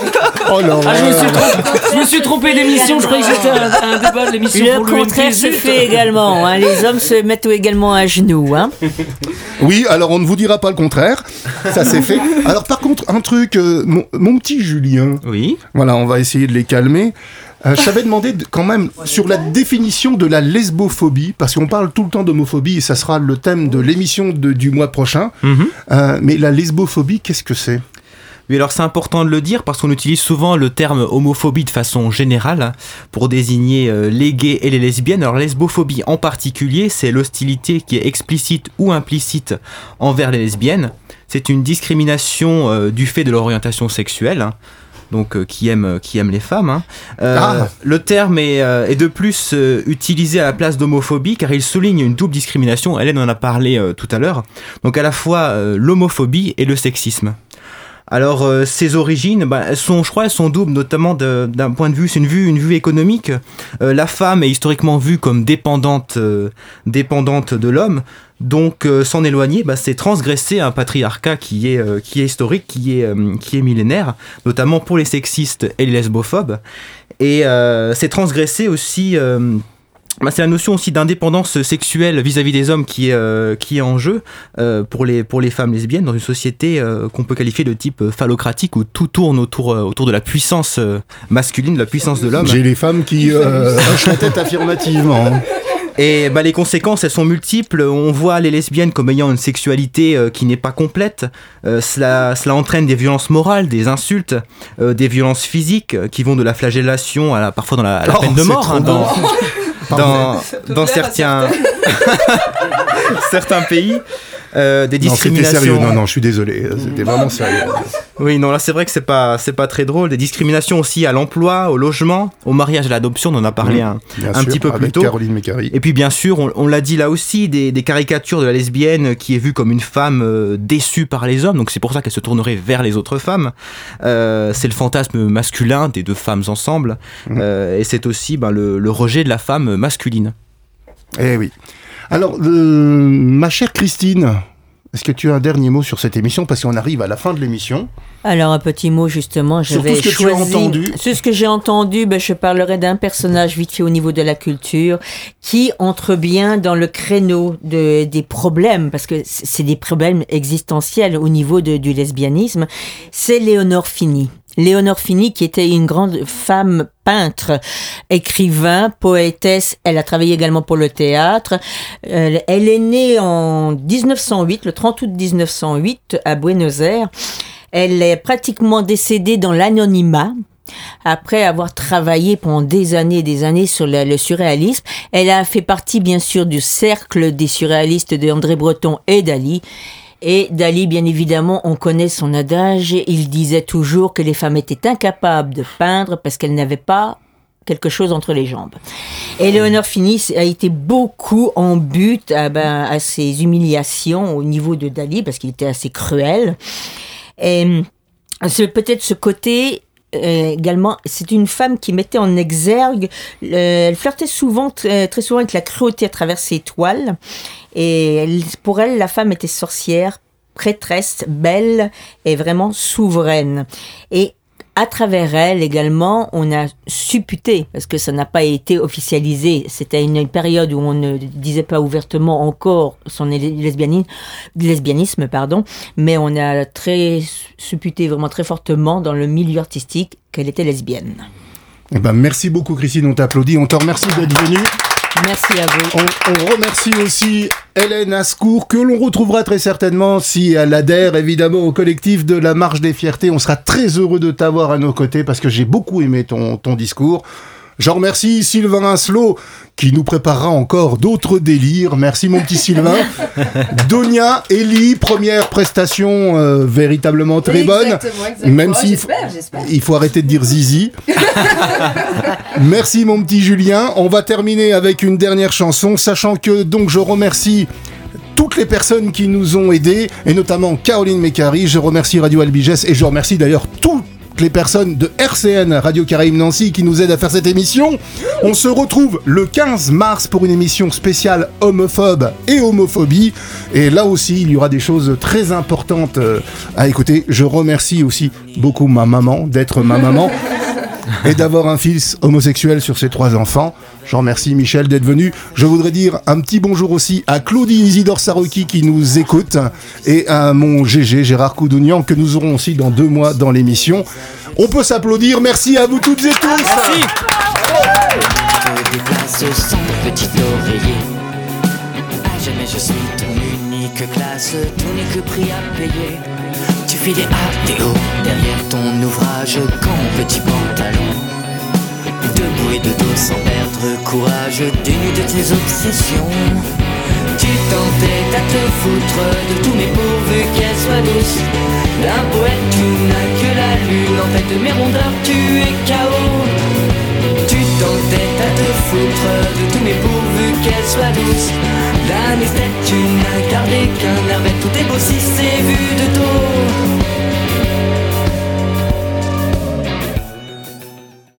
Oh là ah, je, me suis là. trompé, je me suis trompé d'émission, je croyais que c'était un, un débat de l'émission Le pour l'U M P. contraire se Zut. fait également. Hein. Les hommes se mettent également à genoux. Hein. Oui, alors on ne vous dira pas le contraire. Ça c'est fait. Alors par contre, un truc, euh, mon, mon petit Julien. Oui. Voilà, on va essayer de les calmer. Euh, je t'avais demandé de- quand même sur la définition de la lesbophobie, parce qu'on parle tout le temps d'homophobie et ça sera le thème de l'émission de- du mois prochain. Mhm. Euh, mais la lesbophobie, qu'est-ce que c'est? Oui, alors c'est important de le dire parce qu'on utilise souvent le terme homophobie de façon générale hein, pour désigner euh, les gays et les lesbiennes. Alors la lesbophobie en particulier, c'est l'hostilité qui est explicite ou implicite envers les lesbiennes. C'est une discrimination euh, du fait de leur orientation sexuelle. Hein. Donc euh, qui aime qui aime les femmes. Hein. Euh, Ah. Le terme est, euh, est de plus euh, utilisé à la place d'homophobie car il souligne une double discrimination. Hélène en a parlé euh, tout à l'heure. Donc à la fois euh, l'homophobie et le sexisme. Alors euh, ces origines, bah, elles sont, je crois, elles sont doubles, notamment de- d'un point de vue, c'est une vue, une vue économique. Euh, la femme est historiquement vue comme dépendante, euh, dépendante de l'homme. Donc euh, s'en éloigner, bah, c'est transgresser un patriarcat qui est, euh, qui est historique, qui est, euh, qui est millénaire, notamment pour les sexistes et les lesbophobes. Et euh, c'est transgresser aussi... euh, bah, c'est la notion aussi d'indépendance sexuelle vis-à-vis des hommes qui est, euh, qui est en jeu euh, pour, les, pour les femmes lesbiennes dans une société euh, qu'on peut qualifier de type phallocratique où tout tourne autour, euh, autour de la puissance euh, masculine, de la puissance de l'homme. J'ai les femmes qui euh, hochent la tête affirmativement. hein. Et bah, les conséquences, elles sont multiples. On voit les lesbiennes comme ayant une sexualité euh, qui n'est pas complète. Euh, cela, cela entraîne des violences morales, des insultes, euh, des violences physiques euh, qui vont de la flagellation à la, parfois dans la, à la Oh, peine de c'est mort. trop hein, dans, beau. dans, Ça peut dans plaire à certains, certains pays. Euh, des Non, c'était discriminations. sérieux. Non, non, je suis désolé. C'était vraiment sérieux. Oui, non, là c'est vrai que c'est pas, c'est pas très drôle. Des discriminations aussi à l'emploi, au logement, au mariage, à l'adoption, on en a parlé Mmh, un, bien un sûr, petit peu plus avec tôt. Caroline Mécari. Et puis bien sûr, on, on l'a dit là aussi, des, des caricatures de la lesbienne qui est vue comme une femme euh, déçue par les hommes, donc c'est pour ça qu'elle se tournerait vers les autres femmes. Euh, c'est le fantasme masculin des deux femmes ensemble, Mmh. euh, et c'est aussi ben, le, le rejet de la femme masculine. Eh oui. Alors, euh, ma chère Christine, est-ce que tu as un dernier mot sur cette émission? Parce qu'on arrive à la fin de l'émission. Alors, un petit mot, justement. Sur J'avais tout ce que tu as choisi- entendu. Sur ce que j'ai entendu, ben, je parlerai d'un personnage vite fait au niveau de la culture qui entre bien dans le créneau de, des problèmes, parce que c- c'est des problèmes existentiels au niveau de, du lesbianisme. C'est Léonore Fini. Léonore Fini, qui était une grande femme peintre, écrivain, poétesse. Elle a travaillé également pour le théâtre. Euh, elle est née en dix-neuf cent huit, le trente août dix-neuf cent huit, à Buenos Aires. Elle est pratiquement décédée dans l'anonymat. Après avoir travaillé pendant des années et des années sur le, le surréalisme, elle a fait partie bien sûr du cercle des surréalistes de André Breton et Dali. Et Dali, bien évidemment, on connaît son adage, il disait toujours que les femmes étaient incapables de peindre parce qu'elles n'avaient pas quelque chose entre les jambes. Et Léonore Fini a été beaucoup en but à, ben, à ces humiliations au niveau de Dali parce qu'il était assez cruel. Et c'est peut-être ce côté euh, également, c'est une femme qui mettait en exergue, euh, elle flirtait souvent, très, très souvent avec la cruauté à travers ses toiles. Et elle, pour elle, la femme était sorcière, prêtresse, belle et vraiment souveraine. Et à travers elle également, on a supputé, parce que ça n'a pas été officialisé, c'était une période où on ne disait pas ouvertement encore son lesbianisme, lesbianisme pardon, mais on a très supputé vraiment très fortement dans le milieu artistique qu'elle était lesbienne. Eh ben, merci beaucoup Christine, on t'applaudit, on te remercie d'être venue. Merci à vous. On, on remercie aussi Hélène Ascour, que l'on retrouvera très certainement si elle adhère évidemment au collectif de la Marche des Fiertés. On sera très heureux de t'avoir à nos côtés parce que j'ai beaucoup aimé ton, ton discours. Je remercie Sylvain Asselot qui nous préparera encore d'autres délires. Merci mon petit Sylvain. Donia, Ellie, première prestation euh, véritablement très bonne. Exactement, exactement. Même si j'espère, j'espère. il faut arrêter de dire zizi. Merci mon petit Julien. On va terminer avec une dernière chanson, sachant que donc je remercie toutes les personnes qui nous ont aidés, et notamment Caroline Mécari. Je remercie Radio Albiges et je remercie d'ailleurs toutes les personnes de R C N, Radio Caraïbes Nancy, qui nous aident à faire cette émission. On se retrouve le quinze mars pour une émission spéciale homophobe et homophobie. Et là aussi, il y aura des choses très importantes à écouter. Je remercie aussi beaucoup ma maman d'être ma maman et d'avoir un fils homosexuel sur ses trois enfants. Je remercie Michel d'être venu. Je voudrais dire un petit bonjour aussi à Claudie Isidore Saroki qui nous écoute et à mon G G Gérard Coudounian que nous aurons aussi dans deux mois dans l'émission. On peut s'applaudir. Merci à vous toutes et tous. Merci. Sans petit oreiller. À jamais je suis ton unique classe. Tout n'est que prix à payer. Tu fais des A T O derrière ton ouvrage. Quand petit pantalon, debout et de dos sans perdre courage, dénu de tes obsessions. Tu t'entêtes à te foutre de tous mes pourvus qu'elles soient douces. D'un poète tu n'as que la lune, en tête de mes rondeurs tu es K O. Tu t'entêtes à te foutre de tous mes pourvus qu'elles soient douces. D'un esthète tu n'as gardé qu'un herbe, tout est beau si c'est vu de dos.